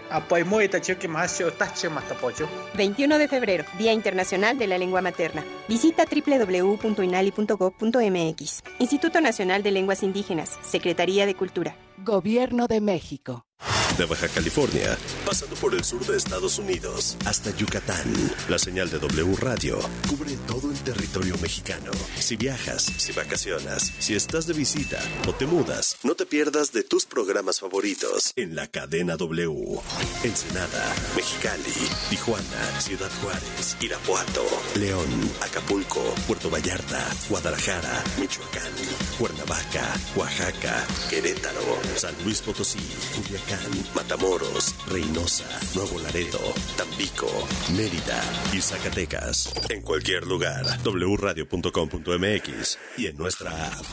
veintiuno de febrero, Día Internacional de la Lengua Materna. Visita w w w punto inali punto gob punto m x. Instituto Nacional de Lenguas Indígenas, Secretaría de Cultura. Gobierno de México. De Baja California, pasando por el sur de Estados Unidos, hasta Yucatán. La señal de W Radio cubre todo el territorio mexicano. Si viajas, si vacacionas, si estás de visita o te mudas, no te pierdas de tus programas favoritos en la cadena W. Ensenada, Mexicali, Tijuana, Ciudad Juárez, Irapuato, León, Acapulco, Puerto Vallarta, Guadalajara, Michoacán, Cuernavaca, Oaxaca, Querétaro, San Luis Potosí, Culiacán, Matamoros, Reynosa, Nuevo Laredo, Tampico, Mérida y Zacatecas. En cualquier lugar, w radio punto com punto m x y en nuestra app.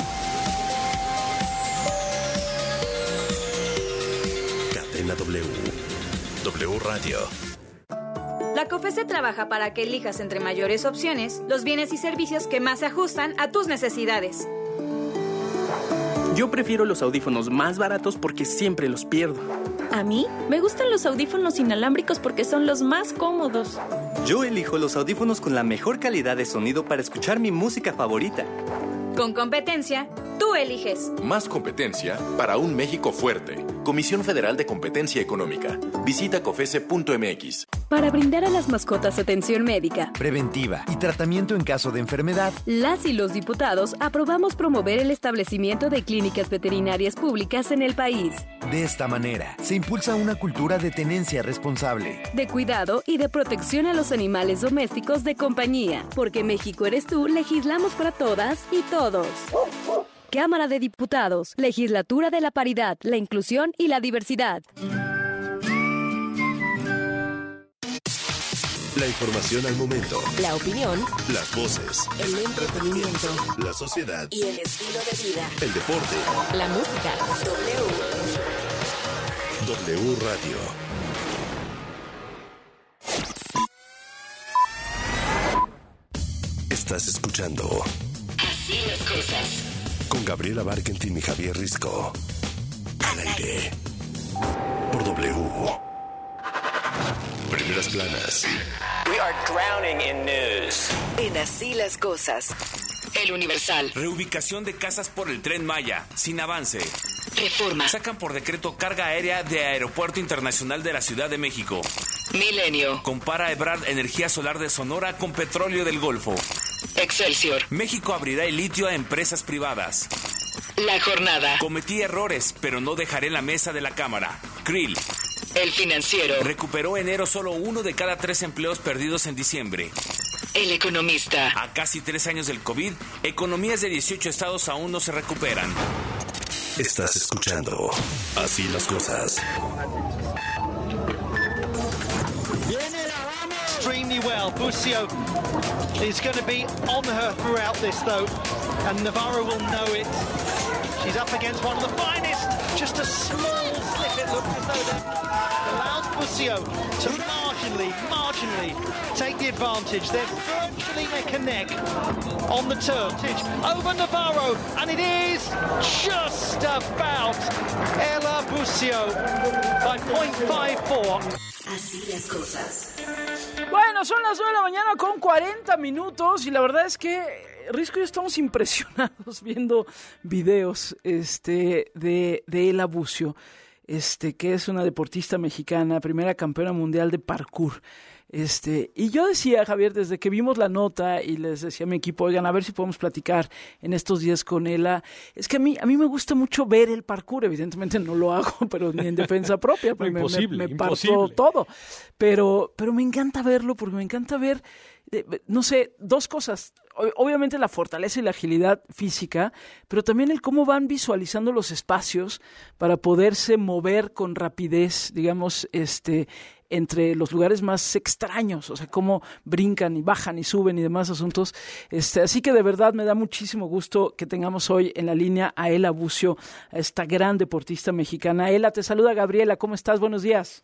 Cadena W. W Radio. La COFESE trabaja para que elijas entre mayores opciones los bienes y servicios que más se ajustan a tus necesidades. Yo prefiero los audífonos más baratos porque siempre los pierdo. A mí me gustan los audífonos inalámbricos porque son los más cómodos. Yo elijo los audífonos con la mejor calidad de sonido para escuchar mi música favorita. Con competencia, tú eliges. Más competencia para un México fuerte. Comisión Federal de Competencia Económica. Visita cofese punto m x. Para brindar a las mascotas atención médica, preventiva y tratamiento en caso de enfermedad, las y los diputados aprobamos promover el establecimiento de clínicas veterinarias públicas en el país. De esta manera, se impulsa una cultura de tenencia responsable, de cuidado y de protección a los animales domésticos de compañía. Porque México eres tú, legislamos para todas y todos. Cámara de Diputados, Legislatura de la Paridad, la Inclusión y la Diversidad. La información al momento. La opinión. Las voces. El entretenimiento. La sociedad. Y el estilo de vida. El deporte. La música. W. W Radio. Estás escuchando Así las cosas. Con Gabriela Barkentin y Javier Risco. Al aire. Por W. Primeras planas. We are drowning in news. En Así las cosas. El Universal. Reubicación de casas por el Tren Maya, sin avance. Reforma. Sacan por decreto carga aérea de Aeropuerto Internacional de la Ciudad de México. Milenio. Compara Ebrard energía solar de Sonora con petróleo del Golfo. Excelsior. México abrirá el litio a empresas privadas. La Jornada. Cometí errores, pero no dejaré la mesa de la Cámara. Krill. El Financiero. Recuperó enero solo uno de cada tres empleos perdidos en diciembre. El Economista. A casi tres años del COVID, economías de dieciocho estados aún no se recuperan. Estás escuchando Así las cosas. Extremely well. Busio is going to be on her throughout this though, and Navarro will know it. She's up against one of the finest. Just a small slip. It looked as though that allows Busio to marginally, marginally take the advantage. They're virtually neck and neck on the turn. Over Navarro, and it is just about Ella Busio by point five four. Así las cosas. Bueno, son las nueve de la mañana con cuarenta minutos y la verdad es que Risco y yo estamos impresionados viendo videos este, de, de Ela Busio, este, que es una deportista mexicana, primera campeona mundial de parkour. Este, y yo decía, Javier, desde que vimos la nota y les decía a mi equipo, oigan, a ver si podemos platicar en estos días con Ela, es que a mí, a mí me gusta mucho ver el parkour, evidentemente no lo hago, pero ni en defensa propia, pues me, imposible, me, me imposible. parto todo, pero, pero me encanta verlo porque me encanta ver, eh, no sé, dos cosas. Obviamente la fortaleza y la agilidad física, pero también el cómo van visualizando los espacios para poderse mover con rapidez, digamos, este, entre los lugares más extraños, o sea, cómo brincan y bajan y suben y demás asuntos. Este, así que de verdad me da muchísimo gusto que tengamos hoy en la línea a Ela Busio, a esta gran deportista mexicana. Ela, te saluda Gabriela, ¿cómo estás? Buenos días.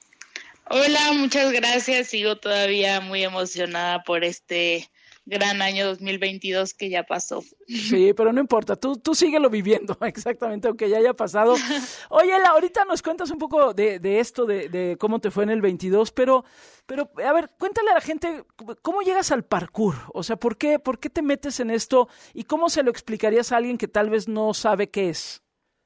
Hola, muchas gracias. Sigo todavía muy emocionada por este gran año dos mil veintidós que ya pasó. Sí, pero no importa, tú, tú síguelo viviendo, exactamente, aunque ya haya pasado. Oye, Ela, ahorita nos cuentas un poco de, de esto, de, de cómo te fue en el veintidós, pero, pero, a ver, cuéntale a la gente, ¿cómo llegas al parkour? O sea, ¿por qué, por qué te metes en esto y cómo se lo explicarías a alguien que tal vez no sabe qué es?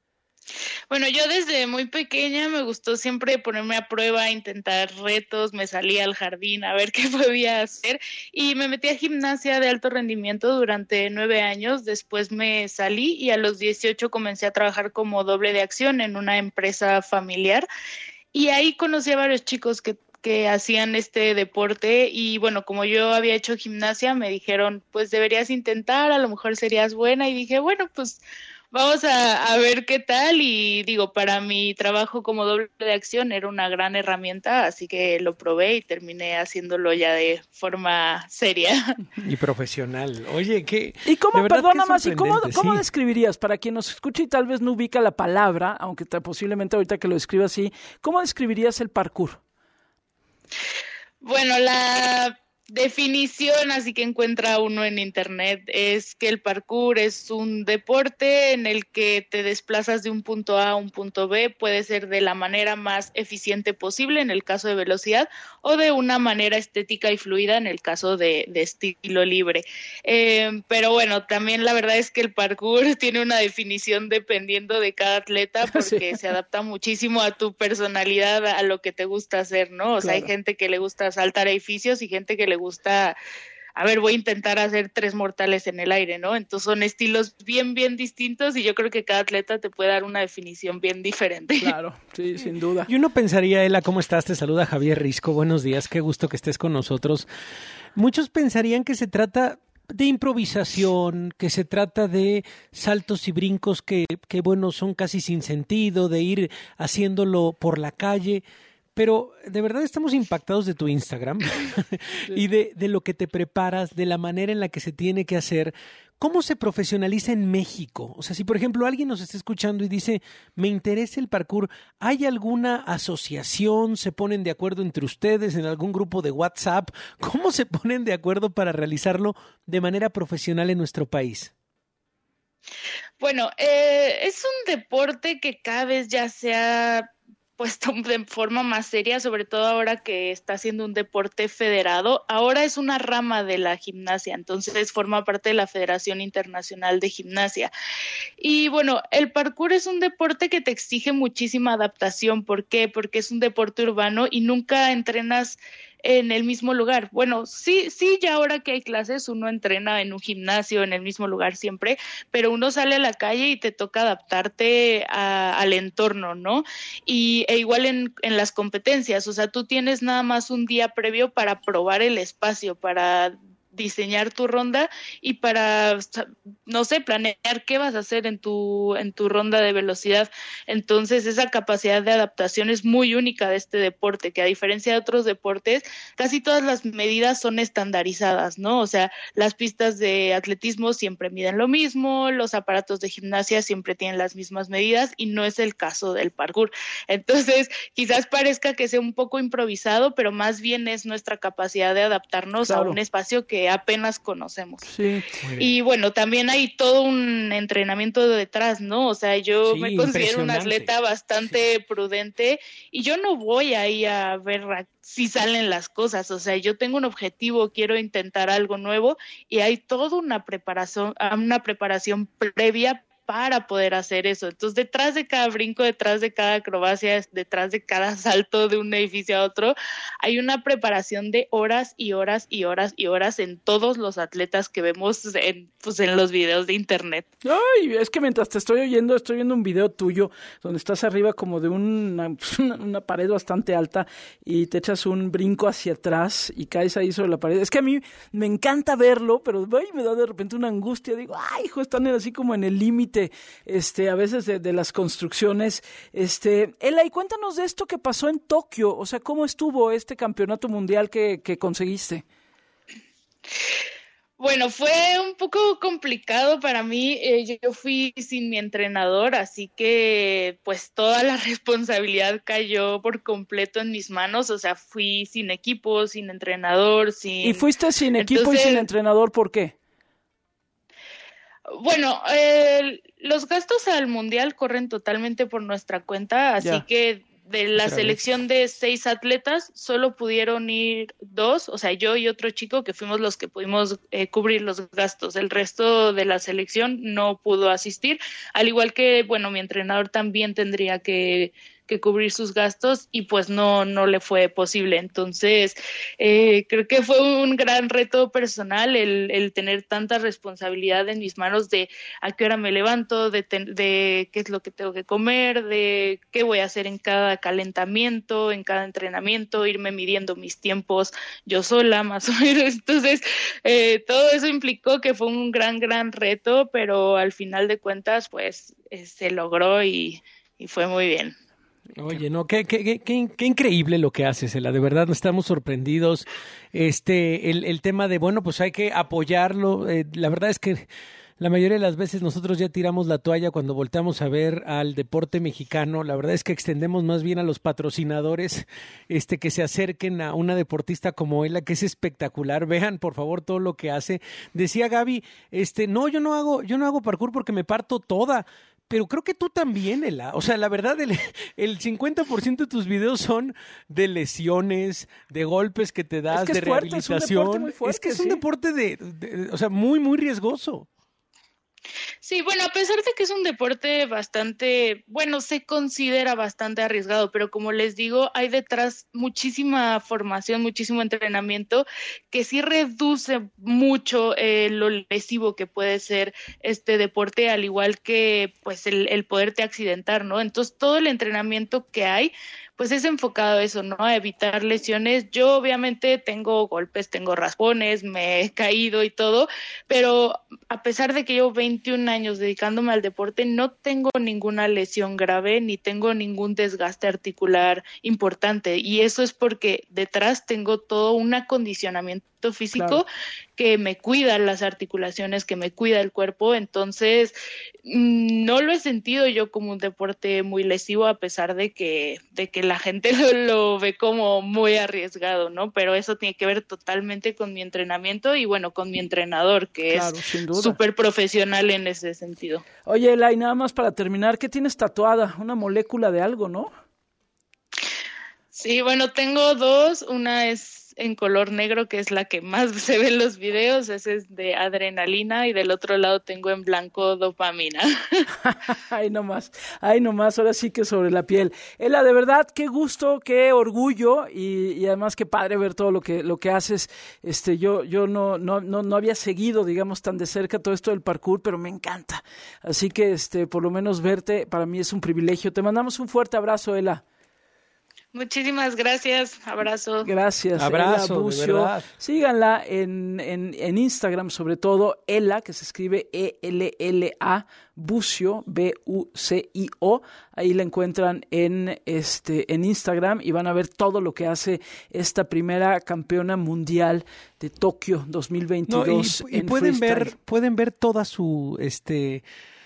Bueno, yo desde muy pequeña me gustó siempre ponerme a prueba, intentar retos, me salía al jardín a ver qué podía hacer y me metí a gimnasia de alto rendimiento durante nueve años, después me salí y a los dieciocho comencé a trabajar como doble de acción en una empresa familiar y ahí conocí a varios chicos que que hacían este deporte y bueno, como yo había hecho gimnasia me dijeron, pues deberías intentar, a lo mejor serías buena y dije, bueno, pues vamos a, a ver qué tal y digo, para mi trabajo como doble de acción era una gran herramienta, así que lo probé y terminé haciéndolo ya de forma seria. Y profesional. Oye, ¿qué? ¿Y cómo, perdona más, y cómo, cómo sí. describirías, para quien nos escuche y tal vez no ubica la palabra, aunque posiblemente ahorita que lo describa así, ¿cómo describirías el parkour? Bueno, la definición, así que encuentra uno en internet, es que el parkour es un deporte en el que te desplazas de un punto A a un punto B, puede ser de la manera más eficiente posible en el caso de velocidad o de una manera estética y fluida en el caso de, de estilo libre. Eh, pero bueno, también la verdad es que el parkour tiene una definición dependiendo de cada atleta porque sí. se adapta muchísimo a tu personalidad, a lo que te gusta hacer, ¿no? O sea, claro. hay gente que le gusta saltar edificios y gente que le gusta, a ver, voy a intentar hacer tres mortales en el aire, ¿no? Entonces son estilos bien, bien distintos y yo creo que cada atleta te puede dar una definición bien diferente. Claro, sí, sin duda. Y uno pensaría, Ela, ¿cómo estás? Te saluda Javier Risco, buenos días, qué gusto que estés con nosotros. Muchos pensarían que se trata de improvisación, que se trata de saltos y brincos que, que, bueno, son casi sin sentido, de ir haciéndolo por la calle. Pero de verdad estamos impactados de tu Instagram y de, de lo que te preparas, de la manera en la que se tiene que hacer. ¿Cómo se profesionaliza en México? O sea, si por ejemplo alguien nos está escuchando y dice, me interesa el parkour, ¿hay alguna asociación? ¿Se ponen de acuerdo entre ustedes en algún grupo de WhatsApp? ¿Cómo se ponen de acuerdo para realizarlo de manera profesional en nuestro país? Bueno, eh, es un deporte que cada vez ya se ha puesto de forma más seria, sobre todo ahora que está siendo un deporte federado. Ahora es una rama de la gimnasia, entonces forma parte de la Federación Internacional de Gimnasia. Y bueno, el parkour es un deporte que te exige muchísima adaptación. ¿Por qué? Porque es un deporte urbano y nunca entrenas en el mismo lugar. Bueno, sí, sí, ya ahora que hay clases, uno entrena en un gimnasio, en el mismo lugar siempre, pero uno sale a la calle y te toca adaptarte a, al entorno, ¿no? Y e igual en, en las competencias, o sea, tú tienes nada más un día previo para probar el espacio, para diseñar tu ronda y para, no sé, planear qué vas a hacer en tu en tu ronda de velocidad. Entonces, esa capacidad de adaptación es muy única de este deporte, que a diferencia de otros deportes, casi todas las medidas son estandarizadas, ¿no? O sea, las pistas de atletismo siempre miden lo mismo, los aparatos de gimnasia siempre tienen las mismas medidas y no es el caso del parkour. Entonces, quizás parezca que sea un poco improvisado, pero más bien es nuestra capacidad de adaptarnos claro. a un espacio que apenas conocemos. Sí. Y bueno, también hay todo un entrenamiento detrás, ¿no? O sea, yo sí, me considero un atleta bastante sí. prudente y yo no voy ahí a ver si salen las cosas. O sea, yo tengo un objetivo, quiero intentar algo nuevo y hay toda una preparación, una preparación previa para poder hacer eso. Entonces, detrás de cada brinco, detrás de cada acrobacia, detrás de cada salto de un edificio a otro, hay una preparación de horas y horas y horas y horas en todos los atletas que vemos en, pues, en los videos de internet. Ay, es que mientras te estoy oyendo, estoy viendo un video tuyo donde estás arriba como de una, una, una pared bastante alta y te echas un brinco hacia atrás y caes ahí sobre la pared. Es que a mí me encanta verlo, pero ay, me da de repente una angustia. Digo, ay, hijo, están así como en el límite Este, a veces de, de las construcciones. Este, Ela, y cuéntanos de esto que pasó en Tokio, o sea, ¿cómo estuvo este campeonato mundial que, que conseguiste? Bueno, fue un poco complicado para mí, eh, yo fui sin mi entrenador, así que pues toda la responsabilidad cayó por completo en mis manos, o sea, fui sin equipo, sin entrenador, sin... ¿Y fuiste sin equipo Entonces... y sin entrenador por qué? Bueno, eh, los gastos al mundial corren totalmente por nuestra cuenta, así ya. que de la Otra selección vez. de seis atletas solo pudieron ir dos, o sea, yo y otro chico que fuimos los que pudimos eh, cubrir los gastos. El resto de la selección no pudo asistir, al igual que, bueno, mi entrenador también tendría que que cubrir sus gastos y pues no no le fue posible. Entonces eh, creo que fue un gran reto personal el, el tener tanta responsabilidad en mis manos de a qué hora me levanto, de, ten, de qué es lo que tengo que comer, de qué voy a hacer en cada calentamiento, en cada entrenamiento, irme midiendo mis tiempos yo sola más o menos. Entonces eh, todo eso implicó que fue un gran gran reto, pero al final de cuentas pues eh, se logró y, y fue muy bien. Oye, no, qué, qué, qué, qué increíble lo que haces, Ela, de verdad nos estamos sorprendidos. Este, el, el tema de, bueno, pues hay que apoyarlo, eh, la verdad es que La mayoría de las veces nosotros ya tiramos la toalla cuando volteamos a ver al deporte mexicano. La verdad es que extendemos más bien a los patrocinadores este, que se acerquen a una deportista como ella, que es espectacular. Vean, por favor, todo lo que hace. Decía Gaby, este, no, yo no hago, yo no hago parkour porque me parto toda. Pero creo que tú también, Ela. O sea, la verdad, el, el cincuenta por ciento de tus videos son de lesiones, de golpes que te das, es que de es fuerte, rehabilitación. Es, un deporte muy fuerte, es que es ¿sí? un deporte de, de, o sea, muy, muy riesgoso. Sí, bueno, a pesar de que es un deporte bastante, bueno, se considera bastante arriesgado, pero como les digo, hay detrás muchísima formación, muchísimo entrenamiento que sí reduce mucho eh, lo lesivo que puede ser este deporte, al igual que pues el, el poderte accidentar, ¿no? Entonces todo el entrenamiento que hay pues es enfocado a eso, ¿no? A evitar lesiones. Yo obviamente tengo golpes, tengo raspones, me he caído y todo, pero a pesar de que llevo veintiún años dedicándome al deporte, no tengo ninguna lesión grave ni tengo ningún desgaste articular importante, y eso es porque detrás tengo todo un acondicionamiento físico claro. que me cuida las articulaciones, que me cuida el cuerpo. Entonces no lo he sentido yo como un deporte muy lesivo, a pesar de que de que la gente lo, lo ve como muy arriesgado, ¿no? Pero eso tiene que ver totalmente con mi entrenamiento y bueno, con mi entrenador, que claro, es súper profesional en ese sentido. Oye, Ela, y nada más para terminar, ¿qué tienes tatuada? Una molécula de algo, ¿no? Sí, bueno, tengo dos. Una es en color negro, que es la que más se ve en los videos, ese es de adrenalina, y del otro lado tengo en blanco dopamina. Ay, nomás, ay, nomás, ahora sí que sobre la piel. Ela, de verdad, qué gusto, qué orgullo, y, y además qué padre ver todo lo que lo que haces. Este, yo yo no no no no había seguido, digamos, tan de cerca todo esto del parkour, pero me encanta. Así que este, por lo menos verte para mí es un privilegio. Te mandamos un fuerte abrazo, Ela. Muchísimas gracias, abrazo. Gracias, abrazo, Ela Bucio. De verdad. Síganla en, en, en Instagram, sobre todo, Ela, que se escribe E L L A, Bucio, B U C I O. Ahí la encuentran en, este, en Instagram y van a ver todo lo que hace esta primera campeona mundial de Tokio dos mil veintidós. No, y, y en pueden freestyle. ver, pueden ver toda su... este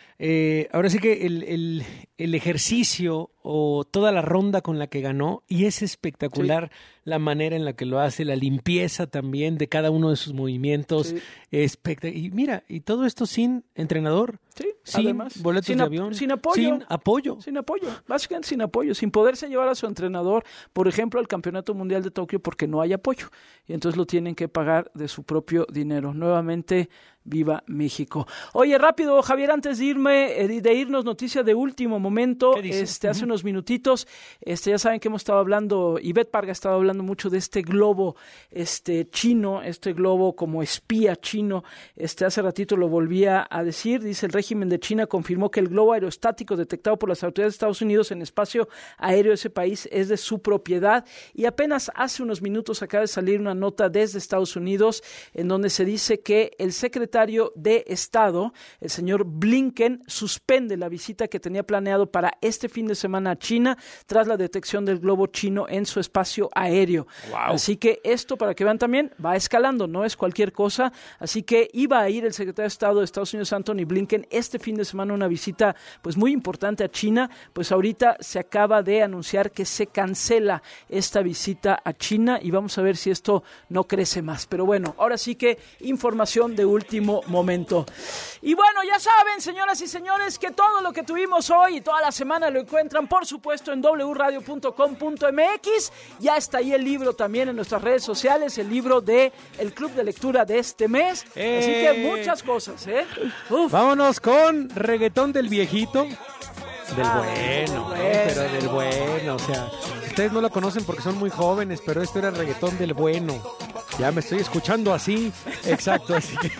Eh, ahora sí que el, el, el ejercicio o toda la ronda con la que ganó, y es espectacular sí. la manera en la que lo hace, la limpieza también de cada uno de sus movimientos. Sí. Espect- y mira, y todo esto sin entrenador, sí, sin además, boletos sin de ap- avión, sin apoyo, sin apoyo. Sin apoyo, básicamente sin apoyo, sin poderse llevar a su entrenador, por ejemplo, al Campeonato Mundial de Tokio, porque no hay apoyo, y entonces lo tienen que pagar de su propio dinero. Nuevamente, viva México. Oye, rápido, Javier, antes de irme, eh, de irnos, noticia de último momento, este, hace uh-huh. unos minutitos, este, ya saben que hemos estado hablando, Ivette Parga ha estado hablando mucho de este globo, este, chino, este globo como espía chino, este, hace ratito lo volvía a decir, dice: el régimen de China confirmó que el globo aerostático detectado por las autoridades de Estados Unidos en espacio aéreo de ese país es de su propiedad, y apenas hace unos minutos acaba de salir una nota desde Estados Unidos en donde se dice que el secretario de Estado, el señor Blinken, suspende la visita que tenía planeado para este fin de semana a China tras la detección del globo chino en su espacio aéreo. Wow. Así que esto, para que vean también, va escalando, no es cualquier cosa. Así que iba a ir el secretario de Estado de Estados Unidos, Anthony Blinken, este fin de semana, una visita pues muy importante a China. Pues ahorita se acaba de anunciar que se cancela esta visita a China y vamos a ver si esto no crece más. Pero bueno, ahora sí que información de último momento. Y bueno, ya saben, señoras y señores, que todo lo que tuvimos hoy y toda la semana lo encuentran, por supuesto, en doble u radio punto com punto m x. Ya está ahí el libro también en nuestras redes sociales, el libro de el club de lectura de este mes. Eh, Así que muchas cosas, ¿eh? Uf. Vámonos con reggaetón del viejito. Del ah, bueno, bueno. ¿eh? Pero del bueno, o sea, ustedes no lo conocen porque son muy jóvenes, pero esto era el reggaetón del bueno. Ya me estoy escuchando así, exacto, así que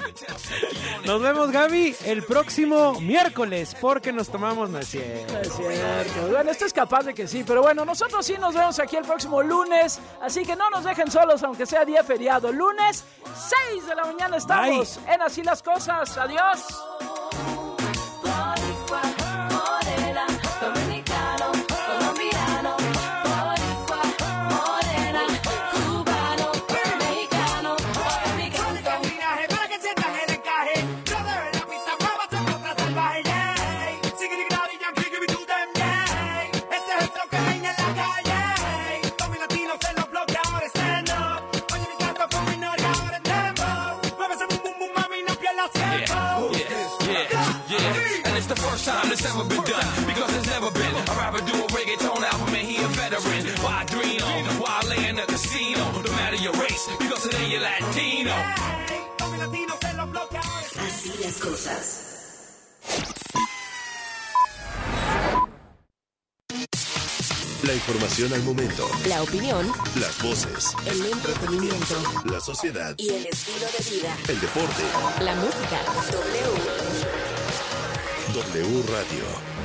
nos vemos, Gaby, el próximo miércoles, porque nos tomamos, no es cierto. No es cierto, bueno, esto es capaz de que sí, pero bueno, nosotros sí nos vemos aquí el próximo lunes, así que no nos dejen solos, aunque sea día feriado. Lunes, seis de la mañana estamos Bye. En Así las Cosas. Adiós. Para que sientas el encaje, yo de la pista It's the first time it's ever been done, because there's never been a rapper do a reggaeton album and he a veteran. Why dream on, why lay in a casino? No matter your race, because today you're Latino. Así las cosas. La información al momento. La opinión. Las voces. El entretenimiento. La sociedad. Y el estilo de vida. El deporte. La música. W. W Radio.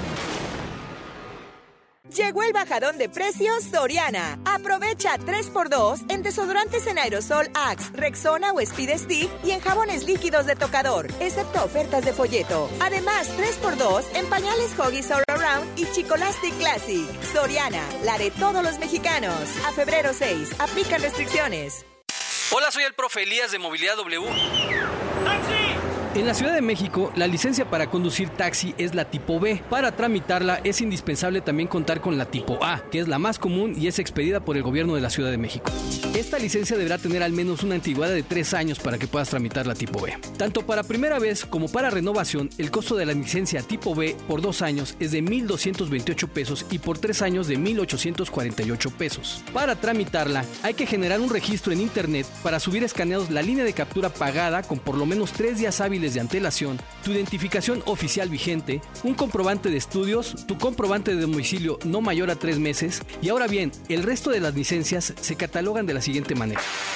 Llegó el bajadón de precios Soriana. Aprovecha tres por dos en desodorantes en aerosol Axe, Rexona o Speed Stick y en jabones líquidos de tocador, excepto ofertas de folleto. Además, tres por dos en pañales Huggies All Around y Chicolastic Classic. Soriana, la de todos los mexicanos. A febrero seis, aplican restricciones. Hola, soy el profe Elías de Movilidad W. ¡Taxi! En la Ciudad de México, la licencia para conducir taxi es la tipo B. Para tramitarla es indispensable también contar con la tipo A, que es la más común y es expedida por el gobierno de la Ciudad de México. Esta licencia deberá tener al menos una antigüedad de tres años para que puedas tramitar la tipo B. Tanto para primera vez como para renovación, el costo de la licencia tipo B por dos años es de mil doscientos veintiocho pesos y por tres años de mil ochocientos cuarenta y ocho pesos. Para tramitarla, hay que generar un registro en internet para subir escaneados la línea de captura pagada con por lo menos tres días hábiles de antelación, tu identificación oficial vigente, un comprobante de estudios, tu comprobante de domicilio no mayor a tres meses, y ahora bien, el resto de las licencias se catalogan de la siguiente manera.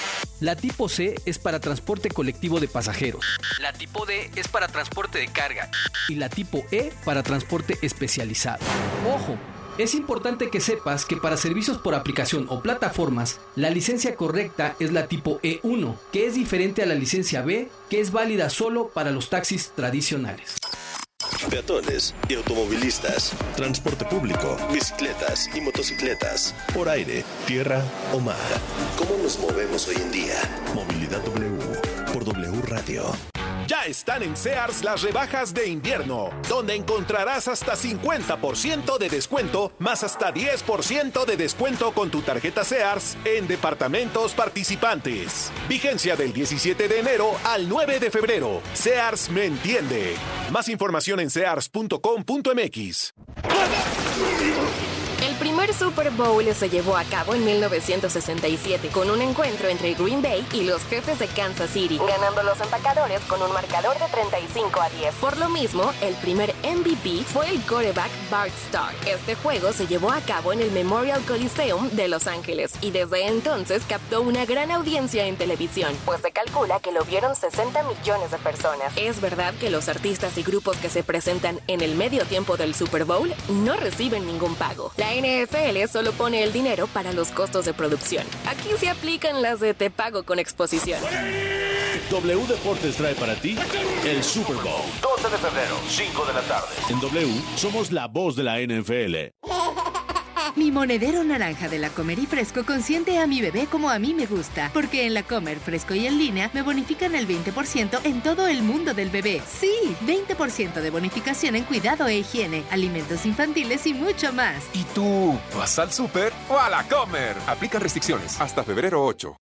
La tipo C es para transporte colectivo de pasajeros, la tipo D es para transporte de carga y la tipo E para transporte especializado. ¡Ojo! Es importante que sepas que para servicios por aplicación o plataformas, la licencia correcta es la tipo E uno, que es diferente a la licencia B, que es válida solo para los taxis tradicionales. Peatones y automovilistas, transporte público, bicicletas y motocicletas, por aire, tierra o mar. ¿Cómo nos movemos hoy en día? Movilidad W por W Radio. Ya están en Sears las rebajas de invierno, donde encontrarás hasta cincuenta por ciento de descuento, más hasta diez por ciento de descuento con tu tarjeta Sears en departamentos participantes. Vigencia del diecisiete de enero al nueve de febrero. Sears me entiende. Más información en sears punto com punto m x. El primer Super Bowl se llevó a cabo en mil novecientos sesenta y siete con un encuentro entre Green Bay y los Jefes de Kansas City, ganando los empacadores con un marcador de treinta y cinco a diez. Por lo mismo, el primer M V P fue el quarterback Bart Starr. Este juego se llevó a cabo en el Memorial Coliseum de Los Ángeles y desde entonces captó una gran audiencia en televisión, pues se calcula que lo vieron sesenta millones de personas. Es verdad que los artistas y grupos que se presentan en el medio tiempo del Super Bowl no reciben ningún pago. La N F L solo pone el dinero para los costos de producción. Aquí se aplican las de te pago con exposición. W Deportes trae para ti el Super Bowl. doce de febrero, cinco de la tarde. En W somos la voz de la N F L. Mi monedero naranja de la Comer y Fresco consiente a mi bebé como a mí me gusta, porque en la Comer, Fresco y en línea me bonifican el veinte por ciento en todo el mundo del bebé. Sí, veinte por ciento de bonificación en cuidado e higiene, alimentos infantiles y mucho más. ¿Y tú vas al súper o a la Comer? Aplican restricciones hasta febrero ocho.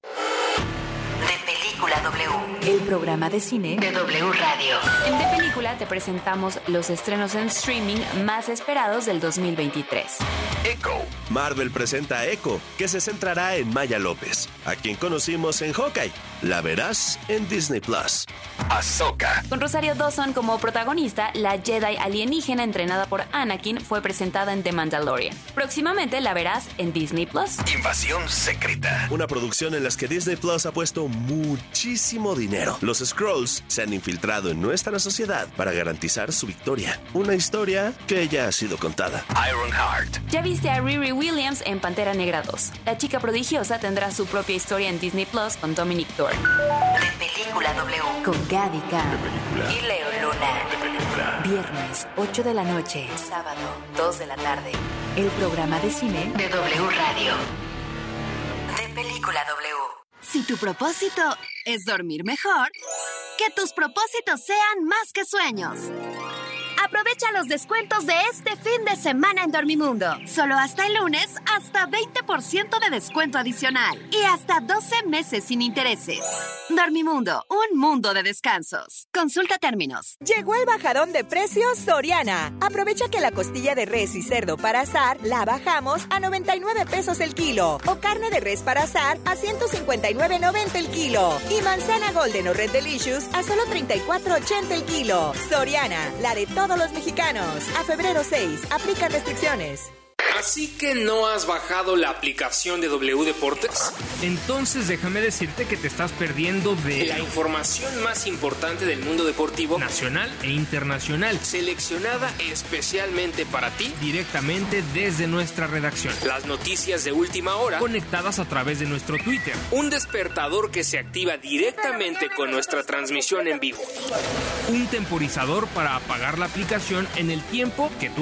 De Película W, el programa de cine de W Radio. En De Película te presentamos los estrenos en streaming más esperados del dos mil veintitrés. Echo. Marvel presenta a Echo, que se centrará en Maya López, a quien conocimos en Hawkeye. La verás en Disney Plus. Ahsoka. Con Rosario Dawson como protagonista, la Jedi alienígena entrenada por Anakin fue presentada en The Mandalorian. Próximamente la verás en Disney Plus. Invasión secreta. Una producción en la que Disney Plus ha puesto muchísimo dinero. Los Skrulls se han infiltrado en nuestra sociedad para garantizar su victoria. Una historia que ya ha sido contada. Ironheart. Ya viste a Riri Williams en Pantera Negra dos. La chica prodigiosa tendrá su propia historia en Disney Plus con Dominic Thorne. De Película W con Gaby Khan y Leo Luna. De Película. Viernes, ocho de la noche. Sábado, dos de la tarde. El programa de cine de W Radio. De Película W. Si tu propósito es dormir mejor, que tus propósitos sean más que sueños. Aprovecha los descuentos de este fin de semana en Dormimundo. Solo hasta el lunes, hasta veinte por ciento de descuento adicional y hasta doce meses sin intereses. Dormimundo, un mundo de descansos. Consulta términos. Llegó el bajadón de precios Soriana. Aprovecha que la costilla de res y cerdo para asar la bajamos a noventa y nueve pesos el kilo. O carne de res para asar a ciento cincuenta y nueve noventa el kilo. Y manzana golden o red delicious a solo treinta y cuatro ochenta el kilo. Soriana, la de todos los mexicanos. A febrero seis, aplica restricciones. ¿Así que no has bajado la aplicación de W Deportes? Entonces déjame decirte que te estás perdiendo de la información más importante del mundo deportivo nacional e internacional, seleccionada especialmente para ti, directamente desde nuestra redacción. Las noticias de última hora, conectadas a través de nuestro Twitter. Un despertador que se activa directamente con nuestra transmisión en vivo. Un temporizador para apagar la aplicación en el tiempo que tú